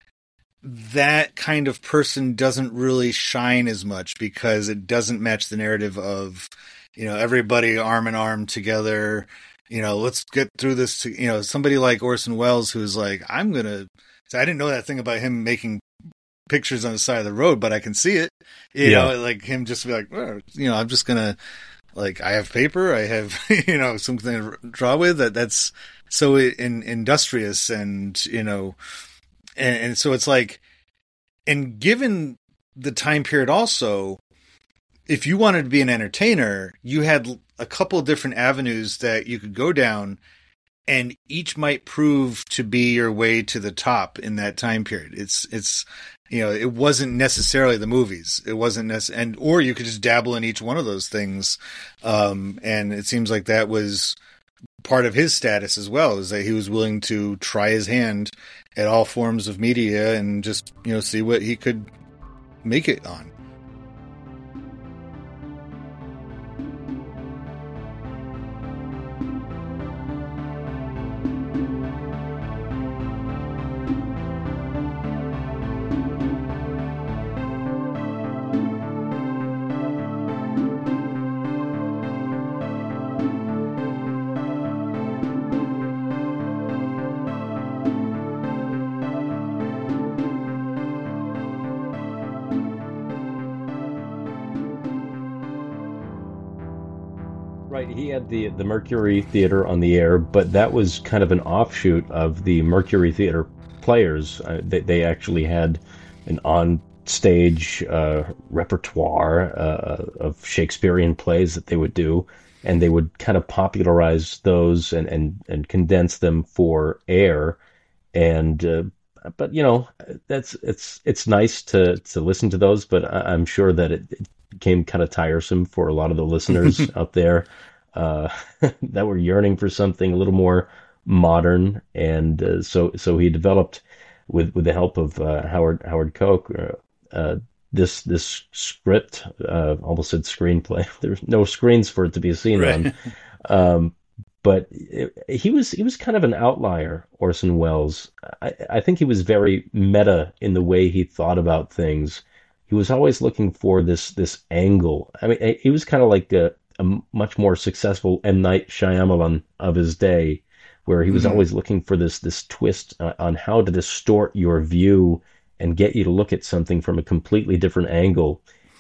that kind of person doesn't really shine as much because it doesn't match the narrative of, you know, everybody arm in arm together, you know, let's get through this. To, you know, somebody like Orson Welles, who's like, I'm going to, so I didn't know that thing about him making pictures on the side of the road, but I can see it, you yeah. know, like him just be like, well, you know, I'm just going to like, I have paper, I have, you know, something to draw with that. That's so in, industrious and, you know, and, and so it's like, and given the time period also, if you wanted to be an entertainer, you had a couple of different avenues that you could go down, and each might prove to be your way to the top in that time period. It's, it's, you know, it wasn't necessarily the movies. It wasn't necessarily, and, or you could just dabble in each one of those things. Um, and it seems like that was part of his status as well, is that he was willing to try his hand at all forms of media and just, you know, see what he could make it on. Right, he had the the Mercury Theater on the air, but that was kind of an offshoot of the Mercury Theater Players. Uh, they, they actually had an on-stage uh, repertoire uh, of Shakespearean plays that they would do, and they would kind of popularize those and, and, and condense them for air. And uh, but you know, that's it's it's nice to to listen to those, but I, I'm sure that it, it became kind of tiresome for a lot of the listeners out there uh, that were yearning for something a little more modern. And uh, so so he developed, with with the help of uh, Howard Howard Koch, uh, uh, this this script. Uh, almost said screenplay. There's no screens for it to be seen right. on. Um, but it, he was he was kind of an outlier, Orson Welles. I, I think he was very meta in the way he thought about things. He was always looking for this this angle. I mean, he was kind of like a, a much more successful M. Night Shyamalan of his day, where he was mm-hmm. always looking for this this twist uh, on how to distort your view and get you to look at something from a completely different angle.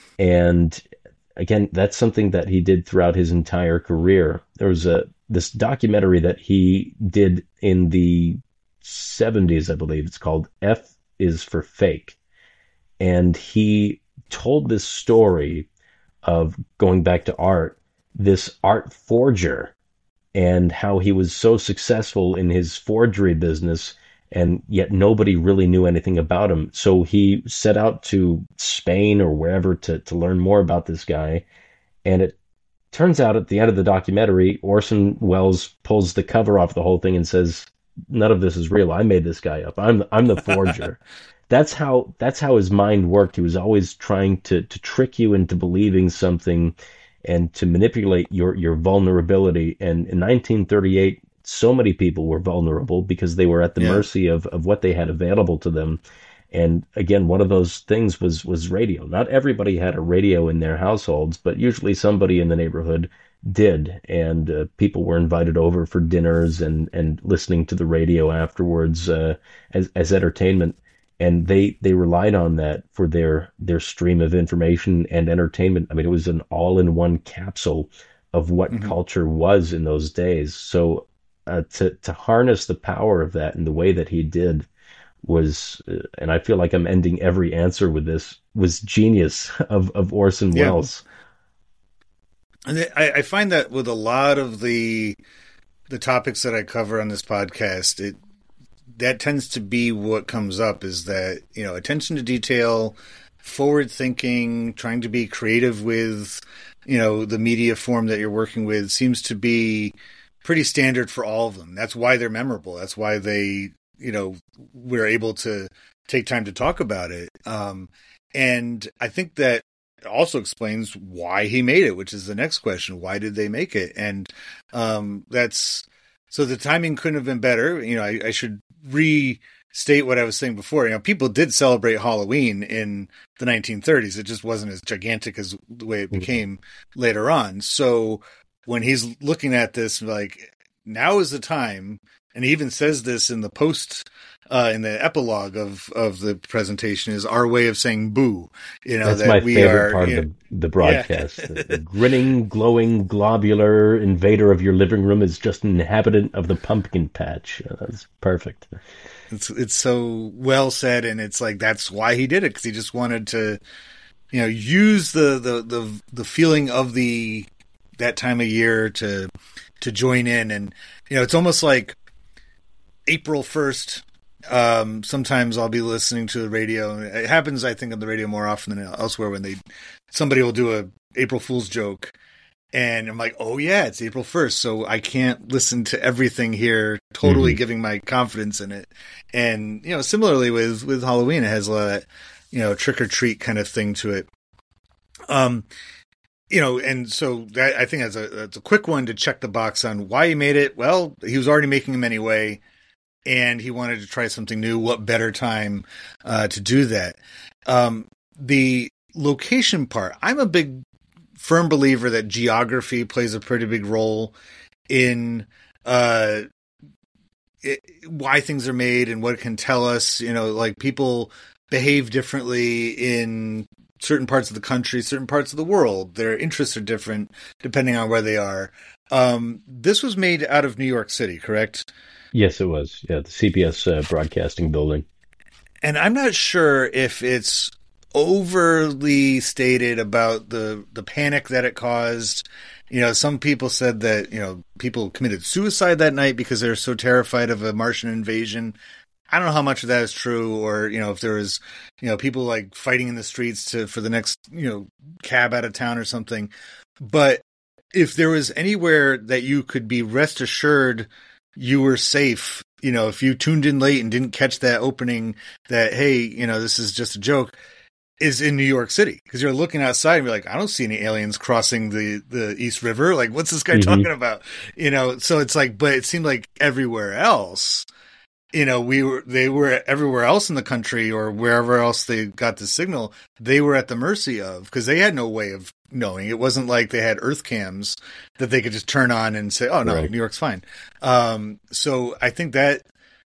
And again, that's something that he did throughout his entire career. There was a this documentary that he did in the seventies, I believe. It's called F is for Fake. And he told this story of going back to art, this art forger, and how he was so successful in his forgery business, and yet nobody really knew anything about him. So he set out to Spain or wherever to, to learn more about this guy. And it turns out at the end of the documentary, Orson Welles pulls the cover off the whole thing and says, none of this is real. I made this guy up. I'm I'm the forger. That's how that's how his mind worked. He was always trying to to trick you into believing something and to manipulate your your vulnerability. And in nineteen thirty-eight, so many people were vulnerable because they were at the yeah. mercy of of what they had available to them. And again, one of those things was was radio. Not everybody had a radio in their households, but usually somebody in the neighborhood did, and uh, people were invited over for dinners and and listening to the radio afterwards uh, as as entertainment. And they they relied on that for their their stream of information and entertainment. I mean, it was an all-in-one capsule of what mm-hmm. culture was in those days. So uh, to to harness the power of that in the way that he did was, uh, and I feel like I'm ending every answer with this, was genius of of Orson yeah. Welles. And I, I find that with a lot of the the topics that I cover on this podcast, it that tends to be what comes up, is that, you know, attention to detail, forward thinking, trying to be creative with, you know, the media form that you're working with seems to be pretty standard for all of them. That's why they're memorable. That's why they, you know, we're able to take time to talk about it. Um, and I think that also explains why he made it, which is the next question. Why did they make it? And um, that's, so the timing couldn't have been better. You know, I, I should restate what I was saying before. You know, people did celebrate Halloween in the nineteen thirties. It just wasn't as gigantic as the way it became mm-hmm. later on. So when he's looking at this, like, now is the time, and he even says this in the post, uh, in the epilogue of, of the presentation, is our way of saying boo. You know, that's that my we favorite are, part you of know, the, the broadcast. Yeah. the, the grinning, glowing, globular invader of your living room is just an inhabitant of the pumpkin patch. Uh, that's perfect. It's it's so well said, and it's like that's why he did it, because he just wanted to, you know, use the, the, the, the feeling of the that time of year to to join in. And, you know, it's almost like April first, um, sometimes I'll be listening to the radio. It happens, I think, on the radio more often than elsewhere, when they somebody will do a April Fool's joke, and I'm like, oh yeah, it's April first, so I can't listen to everything here, totally mm-hmm. giving my confidence in it. And, you know, similarly with, with Halloween, it has a lot of that, you know, trick or treat kind of thing to it. Um, You know, and so that, I think that's a, that's a quick one to check the box on why he made it. Well, he was already making them anyway, and he wanted to try something new. What better time uh, to do that? Um, the location part, I'm a big, firm believer that geography plays a pretty big role in uh, it, why things are made and what it can tell us. You know, like, people behave differently in certain parts of the country, certain parts of the world. Their interests are different depending on where they are. Um, this was made out of New York City, correct? Yes, it was. Yeah, the C B S uh, broadcasting building. And I'm not sure if it's overly stated about the, the panic that it caused. You know, some people said that, you know, people committed suicide that night because they were so terrified of a Martian invasion. I don't know how much of that is true, or, you know, if there was, you know, people like fighting in the streets to, for the next, you know, cab out of town or something. But if there was anywhere that you could be rest assured you were safe, you know, if you tuned in late and didn't catch that opening that, hey, you know, this is just a joke, is in New York City. Because you're looking outside and you're like, I don't see any aliens crossing the, the East River. Like, what's this guy mm-hmm. talking about? You know, so it's like, but it seemed like everywhere else, you know, we were, they were everywhere else in the country, or wherever else they got the signal, they were at the mercy of, because they had no way of knowing. It wasn't like they had earth cams that they could just turn on and say, oh no, right. New York's fine. Um, so I think that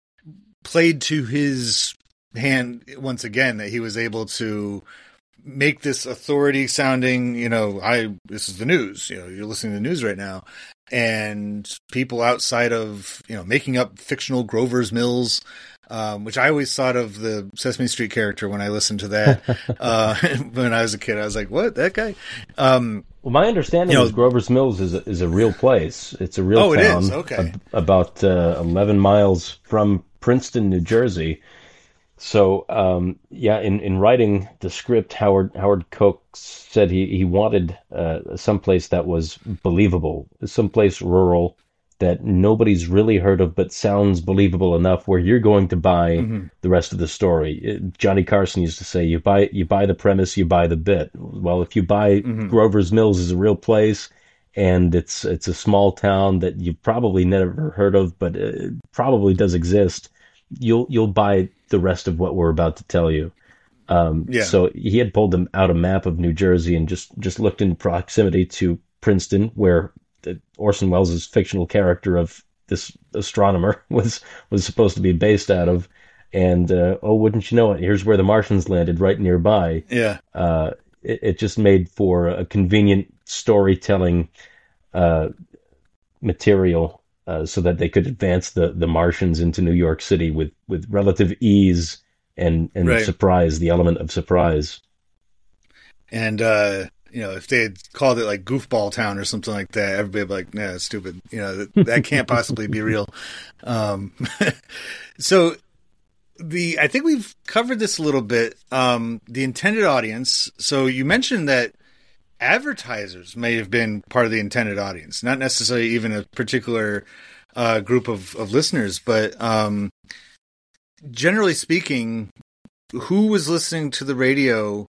played to his hand once again, that he was able to make this authority sounding, you know, I, this is the news, you know, you're listening to the news right now. And people outside of, you know, making up fictional Grover's Mills, um, which I always thought of the Sesame Street character when I listened to that. uh, when I was a kid, I was like, what, that guy? Um, well, my understanding you know, is Grover's Mills is a, is a real place. It's a real oh, town. It is? Okay. ab- about uh, eleven miles from Princeton, New Jersey. So, um, yeah, in, in writing the script, Howard Howard Koch said he, he wanted uh, someplace that was believable, someplace rural, that nobody's really heard of but sounds believable enough where you're going to buy mm-hmm. the rest of the story. It, Johnny Carson used to say, you buy you buy the premise, you buy the bit. Well, if you buy mm-hmm. Grover's Mills is a real place and it's it's a small town that you've probably never heard of, but it probably does exist, you'll you'll buy the rest of what we're about to tell you. Um, yeah. So he had pulled them out a map of New Jersey and just, just looked in proximity to Princeton, where the, Orson Welles' fictional character of this astronomer was was supposed to be based out of. And, uh, oh, wouldn't you know it, here's where the Martians landed, right nearby. Yeah. Uh, it, it just made for a convenient storytelling uh, material uh, so that they could advance the, the Martians into New York City with, with relative ease and, and right. surprise, the element of surprise. And, uh, you know, if they had called it like Goofball Town or something like that, everybody would be like, nah, that's stupid. You know, that, that can't possibly be real. Um, so the, I think we've covered this a little bit. Um, the intended audience. So you mentioned that advertisers may have been part of the intended audience, not necessarily even a particular, uh, group of, of listeners, but, um, generally speaking, who was listening to the radio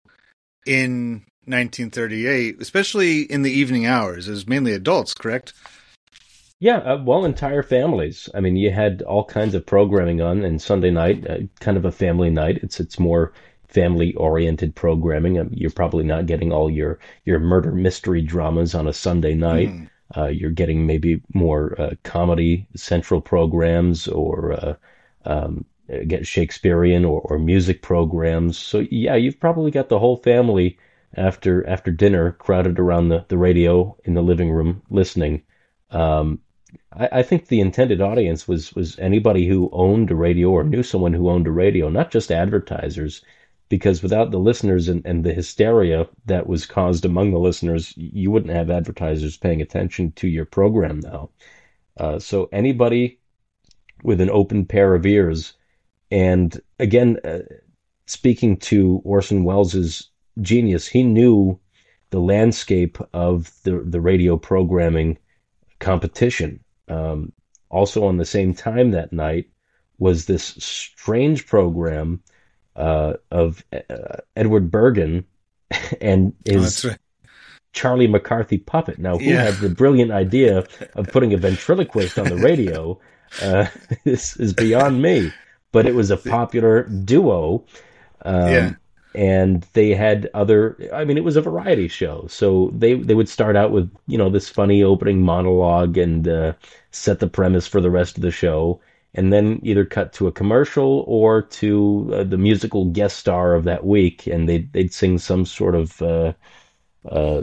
in nineteen thirty-eight, especially in the evening hours? It was mainly adults, correct? Yeah, uh, well, entire families. I mean, you had all kinds of programming on, and Sunday night, uh, kind of a family night. It's it's more family-oriented programming. Um, you're probably not getting all your, your murder mystery dramas on a Sunday night. Mm. Uh, you're getting maybe more uh, comedy central programs or uh, um, get Shakespearean or, or music programs. So yeah, you've probably got the whole family after after dinner crowded around the, the radio in the living room listening. Um, I, I think the intended audience was was anybody who owned a radio or knew someone who owned a radio, not just advertisers, because without the listeners and, and the hysteria that was caused among the listeners, you wouldn't have advertisers paying attention to your program now. Uh, so anybody with an open pair of ears. And again, uh, speaking to Orson Welles' genius, he knew the landscape of the, the radio programming competition. Um, also on the same time that night was this strange program uh, of uh, Edward Bergen and his oh, right. Charlie McCarthy puppet. Now, who yeah. had the brilliant idea of putting a ventriloquist on the radio uh, is, is beyond me. But it was a popular duo. Um, yeah. And they had other, I mean, it was a variety show. So they, they would start out with, you know, this funny opening monologue and uh, set the premise for the rest of the show. And then either cut to a commercial or to uh, the musical guest star of that week. And they'd, they'd sing some sort of, uh, uh,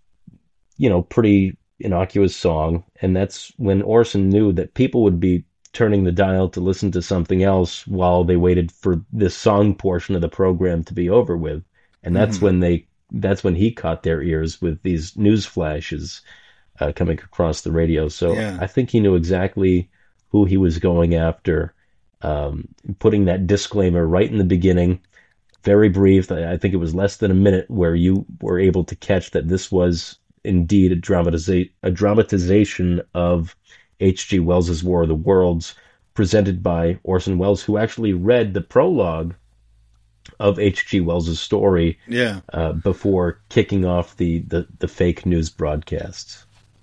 you know, pretty innocuous song. And that's when Orson knew that people would be turning the dial to listen to something else while they waited for this song portion of the program to be over with. And that's mm-hmm. when they, that's when he caught their ears with these news flashes uh, coming across the radio. So yeah. I think he knew exactly who he was going after, um, putting that disclaimer right in the beginning, very brief. I think it was less than a minute where you were able to catch that this was indeed a dramatiza- a dramatization of H G Wells' War of the Worlds, presented by Orson Welles, who actually read the prologue of H G Wells' story yeah. uh, before kicking off the, the, the fake news broadcasts.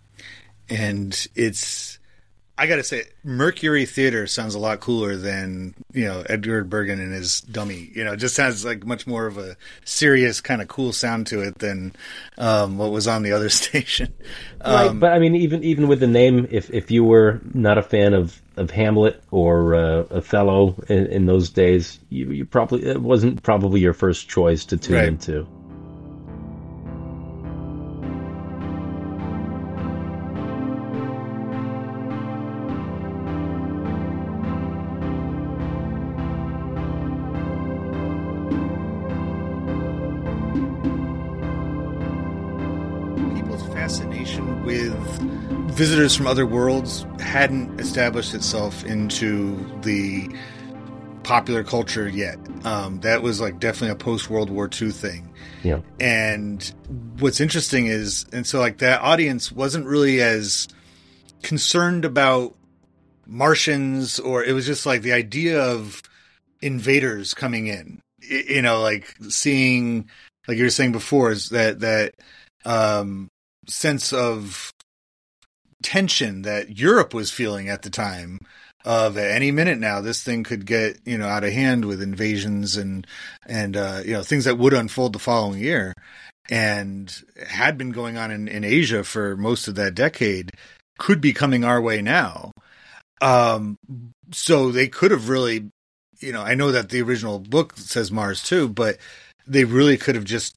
And it's, I gotta say, Mercury Theater sounds a lot cooler than, you know, Edward Bergen and his dummy. You know, it just sounds like much more of a serious kind of cool sound to it than um, what was on the other station. Right, Um, but I mean, even even with the name, if if you were not a fan of, of Hamlet or uh, Othello in, in those days, you, you probably it wasn't probably your first choice to tune right. into. Fascination with visitors from other worlds hadn't established itself into the popular culture yet. Um, that was like definitely a post-World War Two thing. Yeah. And what's interesting is, and so like that audience wasn't really as concerned about Martians, or it was just like the idea of invaders coming in. You know, like seeing, like you were saying before, is that that um, sense of tension that Europe was feeling at the time. Of at any minute now, this thing could get, you know, out of hand with invasions and, and, uh, you know, things that would unfold the following year, and had been going on in, in Asia for most of that decade, could be coming our way now. Um, so they could have really, you know, I know that the original book says Mars too, but they really could have just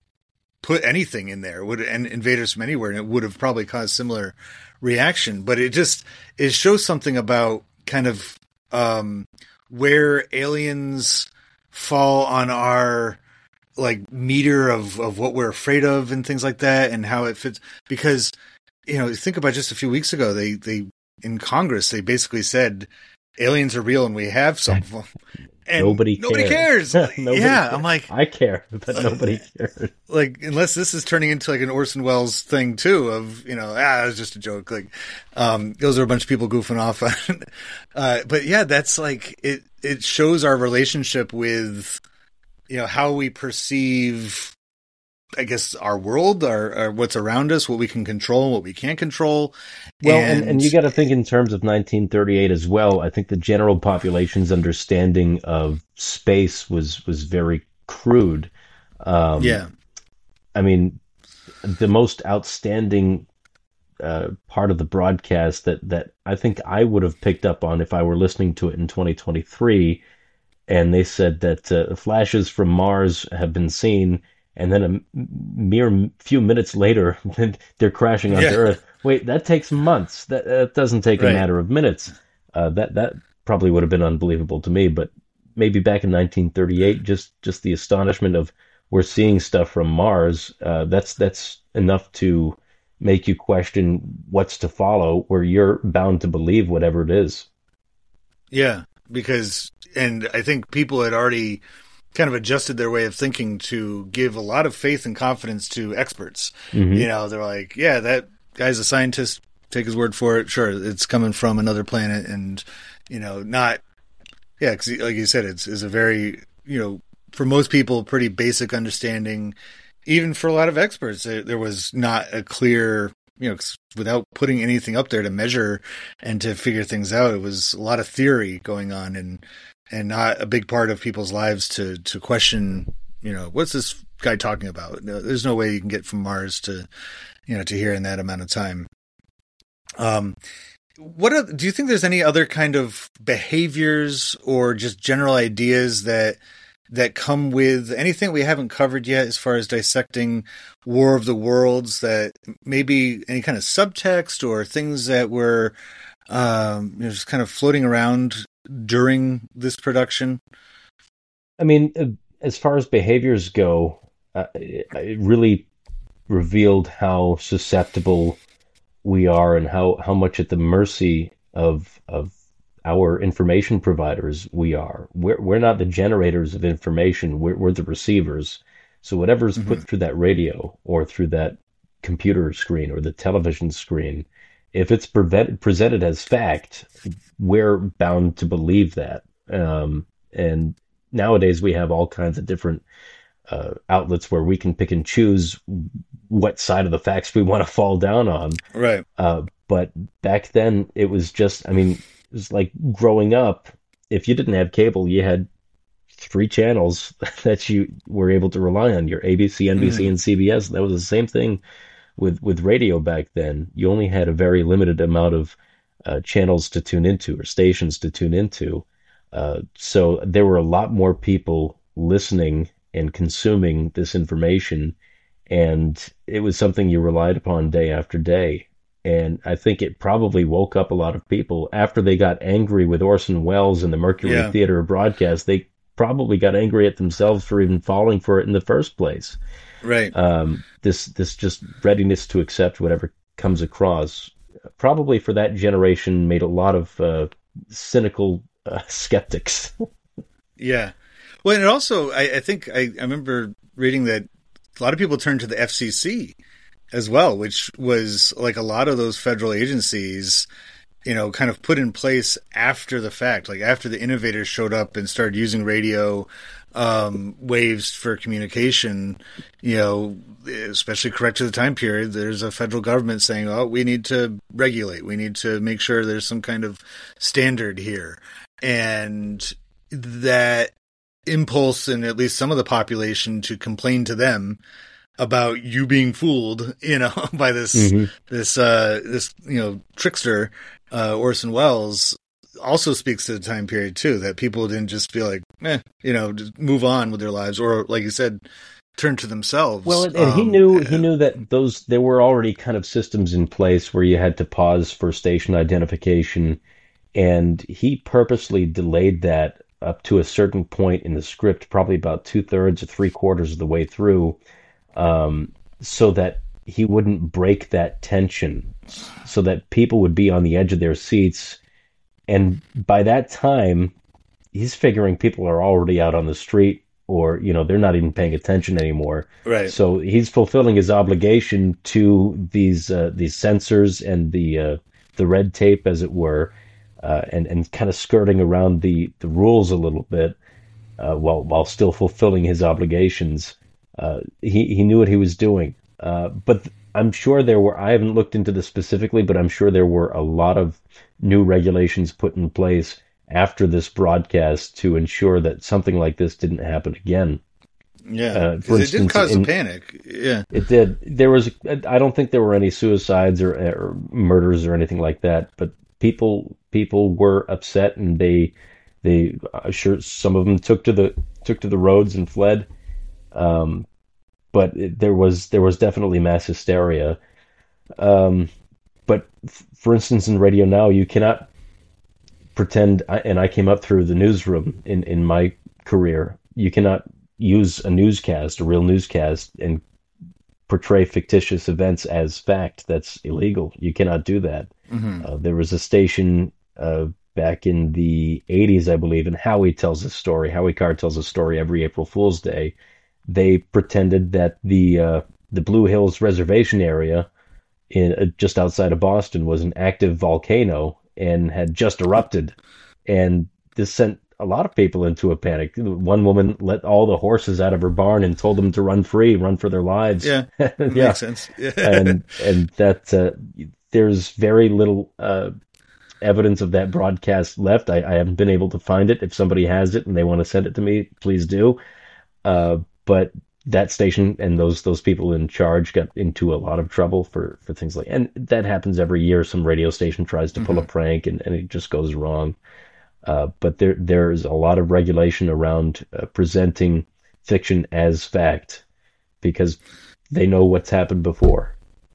put anything in there, would and invaders from anywhere, and it would have probably caused similar reaction. But it just, it shows something about kind of um, where aliens fall on our like meter of, of what we're afraid of and things like that, and how it fits. Because, you know, think about just a few weeks ago, they, they in Congress, they basically said aliens are real and we have some of them. And nobody cares. Nobody cares. nobody yeah, cares. I'm like, I care, but nobody cares. Like, unless this is turning into like an Orson Welles thing too, of, you know, ah, it was just a joke. Like, um, those are a bunch of people goofing off. uh, but yeah, that's like, it, it shows our relationship with, you know, how we perceive, I guess, our world, our, our what's around us, what we can control, what we can't control. Well, and, and, and you got to think in terms of nineteen thirty-eight as well. I think the general population's understanding of space was, was very crude. Um, yeah. I mean, the most outstanding uh, part of the broadcast that, that I think I would have picked up on if I were listening to it in twenty twenty-three, and they said that uh, flashes from Mars have been seen, and then a mere few minutes later, they're crashing onto yeah. Earth. Wait, that takes months. That, that doesn't take right. a matter of minutes. Uh, that that probably would have been unbelievable to me. But maybe back in nineteen thirty-eight, just just the astonishment of we're seeing stuff from Mars. Uh, that's that's enough to make you question what's to follow, where you're bound to believe whatever it is. Yeah, because, and I think people had already kind of adjusted their way of thinking to give a lot of faith and confidence to experts. Mm-hmm. You know, they're like, yeah, that guy's a scientist, take his word for it. Sure, it's coming from another planet, and, you know, not, yeah, because like you said, it's, it's a very, you know, for most people, pretty basic understanding. Even for a lot of experts, there, there was not a clear, you know, without putting anything up there to measure and to figure things out, it was a lot of theory going on, and and not a big part of people's lives to to question, you know, what's this guy talking about? No, there's no way you can get from Mars to, you know, to here in that amount of time. Um, what are, do you think there's any other kind of behaviors or just general ideas that that come with anything we haven't covered yet as far as dissecting War of the Worlds, that maybe any kind of subtext or things that were um, you know, just kind of floating around during this production? I mean, as far as behaviors go, uh, it really revealed how susceptible we are and how, how much at the mercy of of our information providers we are. We're, we're not the generators of information. We're, we're the receivers. So whatever's mm-hmm. put through that radio or through that computer screen or the television screen, if it's prevented, presented as fact, we're bound to believe that. Um, and nowadays we have all kinds of different uh, outlets where we can pick and choose what side of the facts we want to fall down on. Right. Uh, but back then it was just, I mean, it was like growing up, if you didn't have cable, you had three channels that you were able to rely on, your A B C, N B C, mm. and C B S. That was the same thing with, with radio back then. You only had a very limited amount of uh, channels to tune into or stations to tune into. Uh, so there were a lot more people listening and consuming this information, and it was something you relied upon day after day. And I think it probably woke up a lot of people after they got angry with Orson Welles and the Mercury yeah. Theater broadcast. They probably got angry at themselves for even falling for it in the first place. Right. Um, this this just readiness to accept whatever comes across, probably for that generation, made a lot of uh, cynical uh, skeptics. Yeah. Well, and it also, I, I think I, I remember reading that a lot of people turned to the F C C as well, which was like a lot of those federal agencies, you know, kind of put in place after the fact, like after the innovators showed up and started using radio um, waves for communication, you know, especially correct to the time period, there's a federal government saying, oh, we need to regulate. We need to make sure there's some kind of standard here. And that impulse in at least some of the population to complain to them about you being fooled, you know, by this, mm-hmm. this, uh, this, you know, trickster, uh, Orson Welles, also speaks to the time period too, that people didn't just feel like, eh, you know, just move on with their lives, or like you said, turn to themselves. Well, and um, he knew he knew that those there were already kind of systems in place where you had to pause for station identification, and he purposely delayed that up to a certain point in the script, probably about two thirds or three quarters of the way through, um, so that he wouldn't break that tension, so that people would be on the edge of their seats. And by that time, he's figuring people are already out on the street, or, you know, they're not even paying attention anymore. Right. So he's fulfilling his obligation to these uh, these censors and the uh, the red tape, as it were, uh, and and kind of skirting around the, the rules a little bit, uh, while while still fulfilling his obligations. Uh, he he knew what he was doing. Uh, but I'm sure there were. I haven't looked into this specifically, but I'm sure there were a lot of new regulations put in place after this broadcast to ensure that something like this didn't happen again. Yeah, uh, for instance, it did cause in, a panic. Yeah, it did. There was. I don't think there were any suicides or, or murders or anything like that. But people people were upset, and they they uh, sure some of them took to the took to the roads and fled. Um, but it, there was there was definitely mass hysteria. Um, but f- for instance, in Radio Now, you cannot pretend, and I came up through the newsroom in, in my career, you cannot use a newscast, a real newscast, and portray fictitious events as fact. That's illegal. You cannot do that. Mm-hmm. Uh, there was a station uh, back in the eighties, I believe, and Howie tells a story. Howie Carr tells a story every April Fool's Day. They pretended that the uh, the Blue Hills Reservation area in uh, just outside of Boston was an active volcano and had just erupted, and this sent a lot of people into a panic. One woman let all the horses out of her barn and told them to run free, run for their lives. Yeah, yeah. Makes sense. Yeah. and and that uh, there's very little uh, evidence of that broadcast left. I, I haven't been able to find it. If somebody has it and they want to send it to me, please do. Uh, but that station and those those people in charge got into a lot of trouble for, for things like, and that happens every year. Some radio station tries to pull mm-hmm. a prank and, and it just goes wrong. Uh, but there there's a lot of regulation around uh, presenting fiction as fact because they know what's happened before.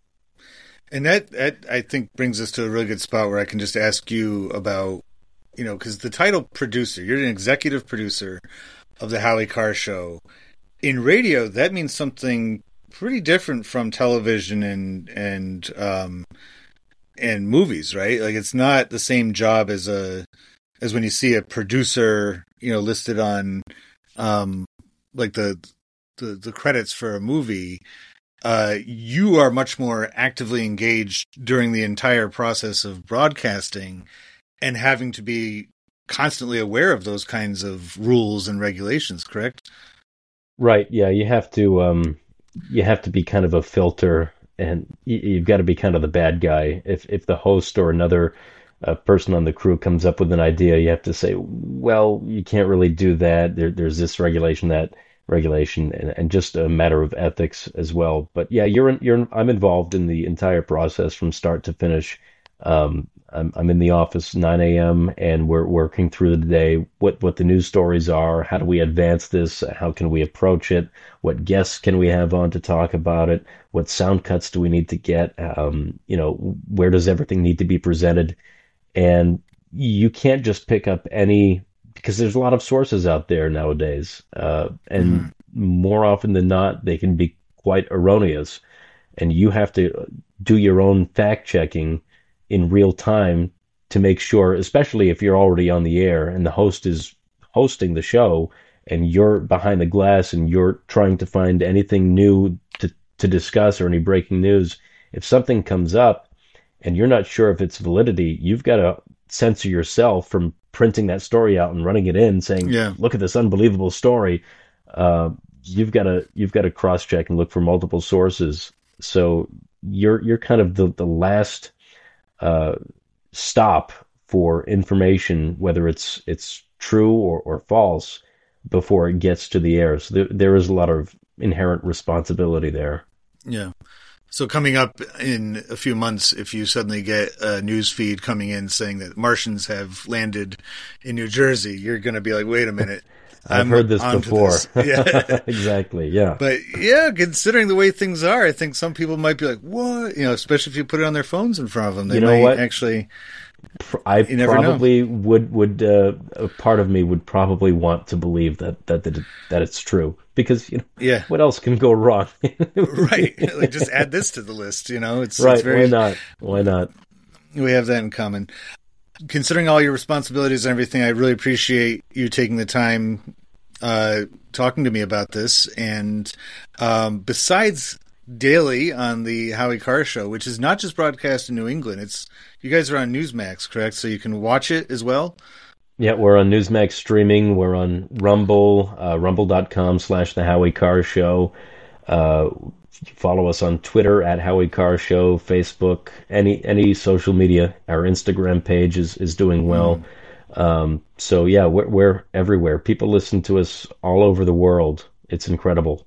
And that, that I think brings us to a really good spot where I can just ask you about, you know, because the title producer, you're an executive producer of the Howie Carr Show. In radio, that means something pretty different from television and and um, and movies, right? Like it's not the same job as a as when you see a producer, you know, listed on um, like the, the the credits for a movie. Uh, you are much more actively engaged during the entire process of broadcasting, and having to be constantly aware of those kinds of rules and regulations. Correct? Right. Yeah. You have to, um, you have to be kind of a filter, and you, you've got to be kind of the bad guy. If, if the host or another uh, person on the crew comes up with an idea, you have to say, well, you can't really do that. There, there's this regulation, that regulation, and, and just a matter of ethics as well. But yeah, you're, in, you're, I'm involved in the entire process from start to finish. Um, I'm, I'm in the office nine a.m. and we're working through the day, what, what the news stories are, how do we advance this, how can we approach it, what guests can we have on to talk about it, what sound cuts do we need to get, um, you know, where does everything need to be presented? And you can't just pick up any, because there's a lot of sources out there nowadays, uh, and mm-hmm. more often than not, they can be quite erroneous, and you have to do your own fact checking in real time to make sure, especially if you're already on the air and the host is hosting the show and you're behind the glass and you're trying to find anything new to, to discuss or any breaking news, if something comes up and you're not sure if it's validity, you've got to censor yourself from printing that story out and running it in, saying, Yeah. "Look at this unbelievable story." Uh, you've got to you've got to cross check and look for multiple sources. So you're you're kind of the the last uh, stop for information, whether it's it's true or, or false, before it gets to the air. So there, there is a lot of inherent responsibility there. Yeah. So coming up in a few months, if you suddenly get a news feed coming in saying that Martians have landed in New Jersey, you're going to be like, wait a minute. I've I'm heard this onto before. this. Yeah. Exactly. Yeah. But yeah, considering the way things are, I think some people might be like, what? You know, especially if you put it on their phones in front of them. They You know might what? actually... I You never probably would would uh, a part of me would probably want to believe that that that, that it's true, because you know Yeah. what else can go wrong? Right. Like, just add this to the list, you know? It's, Right? it's very... Why not? Why not? We have that in common. Considering all your responsibilities and everything, I really appreciate you taking the time uh, talking to me about this. And um, besides daily on the Howie Carr Show, which is not just broadcast in New England, it's you guys are on Newsmax, correct? So you can watch it as well? Yeah, we're on Newsmax streaming. We're on Rumble, uh, rumble.com slash the Howie Carr Show. Uh, follow us on Twitter at Howie Carr Show, Facebook, any any social media. Our Instagram page is, is doing well. Mm. Um, so yeah, we're, we're everywhere. People listen to us all over the world. It's incredible.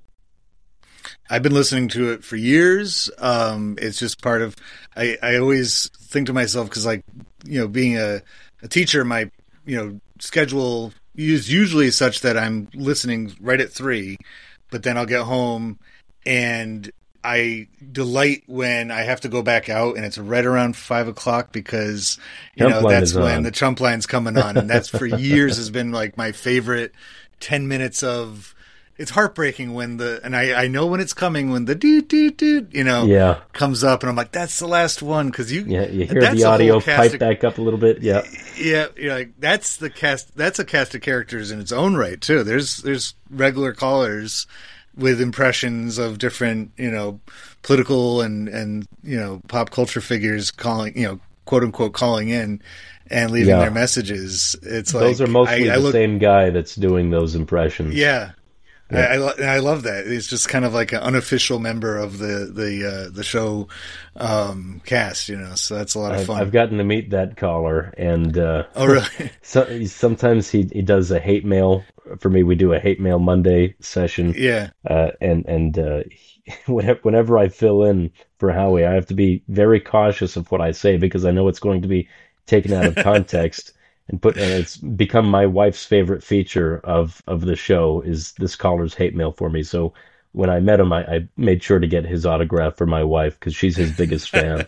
I've been listening to it for years. Um, it's just part of, I, I always think to myself, because like, you know, being a, a teacher, my, you know, schedule is usually such that I'm listening right at three, but then I'll get home and I delight when I have to go back out and it's right around five o'clock because, you Chump know, line that's is when on. the chump line's coming on. And that's for years has been like my favorite ten minutes of, it's heartbreaking when the, and I, I know when it's coming, when the doo doo doo, you know, Yeah. comes up and I'm like, that's the last one. Cause you, Yeah, you hear that's the a whole audio cast pipe of- back up a little bit. Yeah. Yeah, you're like that's the cast. That's a cast of characters in its own right too. There's there's regular callers with impressions of different, you know, political and and you know pop culture figures calling, you know, quote unquote calling in and leaving Yeah. their messages. It's like Those are mostly I, I the look, same guy that's doing those impressions. Yeah. Yeah. I, I, lo- and I love that. It's just kind of like an unofficial member of the the uh, the show um, cast, you know. So that's a lot of I've, fun. I've gotten to meet that caller, and uh, Oh, really? so, sometimes he, he does a hate mail for me. We do a hate mail Monday session, Yeah. uh, and and uh, whenever, whenever I fill in for Howie, I have to be very cautious of what I say because I know it's going to be taken out of context. And put and it's become my wife's favorite feature of, of the show is this caller's hate mail for me. So when I met him, I, I made sure to get his autograph for my wife because she's his biggest fan.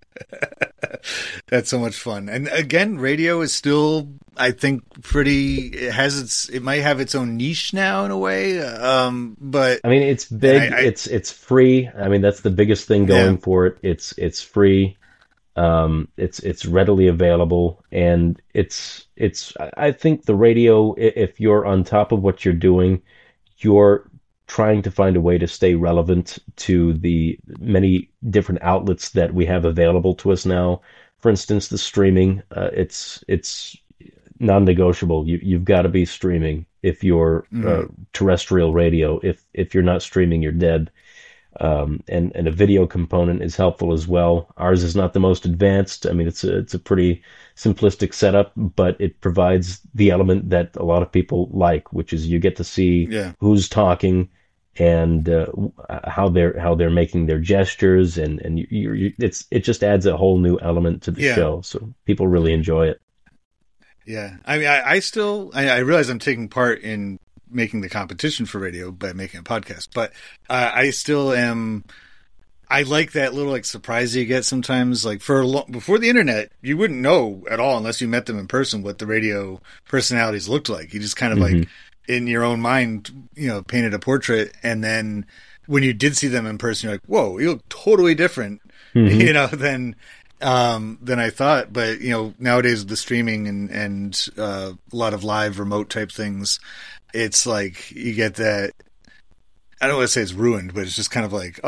That's so much fun. And again, radio is still, I think, pretty. It has its. It might have its own niche now in a way. Um, but I mean, it's big. I, I, it's it's free. I mean, that's the biggest thing going Yeah. for it. It's it's free. Um, it's it's readily available, and it's it's. I think the radio, i- if you're on top of what you're doing, you're trying to find a way to stay relevant to the many different outlets that we have available to us now. For instance, the streaming. Uh, it's it's non-negotiable. You you've got to be streaming if you're uh, Mhm. terrestrial radio. If if you're not streaming, you're dead. Um, and, and a video component is helpful as well. Ours is not the most advanced. I mean, it's a, it's a pretty simplistic setup, but it provides the element that a lot of people like, which is you get to see Yeah. who's talking and uh, how they're how they're making their gestures, and and you, you, you, it's it just adds a whole new element to the Yeah. show. So people really enjoy it. Yeah, I mean, I, I still, I, I realize I'm taking part in making the competition for radio by making a podcast, but uh, I still am. I like that little like surprise you get sometimes. Like for a lo- before the internet, you wouldn't know at all unless you met them in person what the radio personalities looked like. You just kind of Mhm. like in your own mind, you know, painted a portrait, and then when you did see them in person, you're like, "Whoa, you look totally different," Mhm. you know, than um, than I thought. But you know, nowadays with the streaming and and uh, a lot of live remote type things, it's like you get that. I don't want to say it's ruined, but it's just kind of like, oh,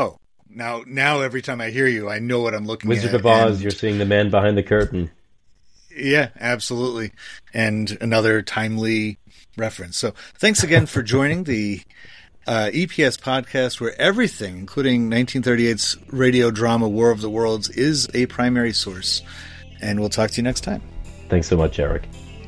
Now, now every time I hear you, I know what I'm looking Wizard at. of Oz, and, you're seeing the man behind the curtain. Yeah, absolutely. And another timely reference. So thanks again for joining the uh, E P S podcast, where everything, including nineteen thirty-eight's radio drama War of the Worlds, is a primary source. And we'll talk to you next time. Thanks so much, Eric.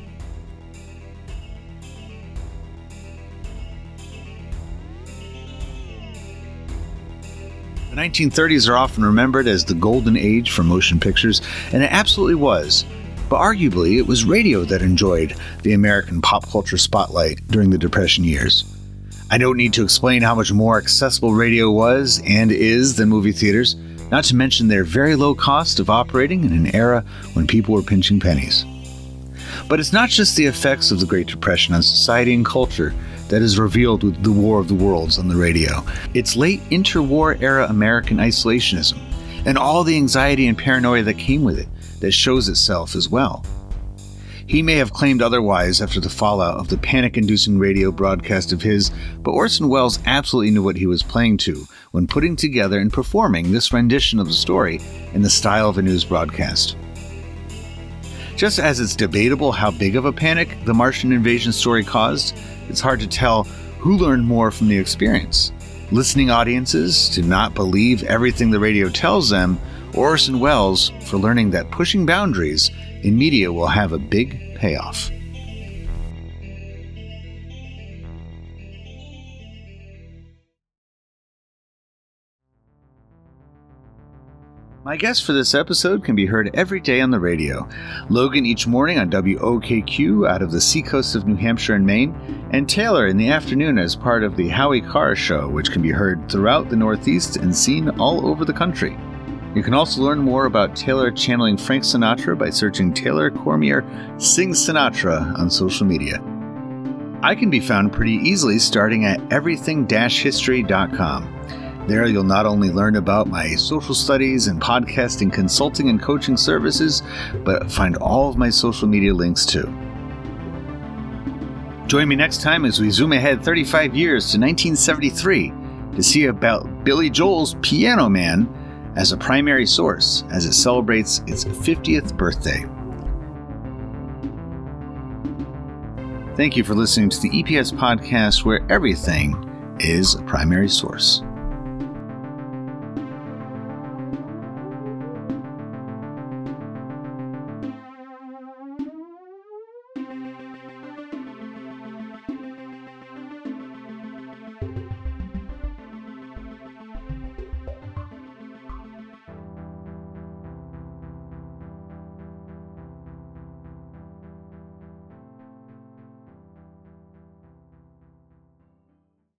The nineteen thirties are often remembered as the golden age for motion pictures, and it absolutely was. But arguably, it was radio that enjoyed the American pop culture spotlight during the Depression years. I don't need to explain how much more accessible radio was and is than movie theaters, not to mention their very low cost of operating in an era when people were pinching pennies. But it's not just the effects of the Great Depression on society and culture that is revealed with the War of the Worlds on the radio. It's late interwar era American isolationism and all the anxiety and paranoia that came with it that shows itself as well. He may have claimed otherwise after the fallout of the panic-inducing radio broadcast of his, but Orson Welles absolutely knew what he was playing to when putting together and performing this rendition of the story in the style of a news broadcast. Just as it's debatable how big of a panic the Martian invasion story caused, it's hard to tell who learned more from the experience. Listening audiences to not believe everything the radio tells them, or Orson Welles for learning that pushing boundaries in media will have a big payoff. My guest for this episode can be heard every day on the radio. Logan each morning on W O K Q out of the seacoast of New Hampshire and Maine, and Taylor in the afternoon as part of the Howie Carr Show, which can be heard throughout the Northeast and seen all over the country. You can also learn more about Taylor channeling Frank Sinatra by searching Taylor Cormier Sings Sinatra on social media. I can be found pretty easily starting at everything dash history dot com. There you'll not only learn about my social studies and podcasting consulting and coaching services, but find all of my social media links too. Join me next time as we zoom ahead thirty-five years to nineteen seventy-three to see about Billy Joel's Piano Man as a primary source as it celebrates its fiftieth birthday. Thank you for listening to the E P S podcast, where everything is a primary source.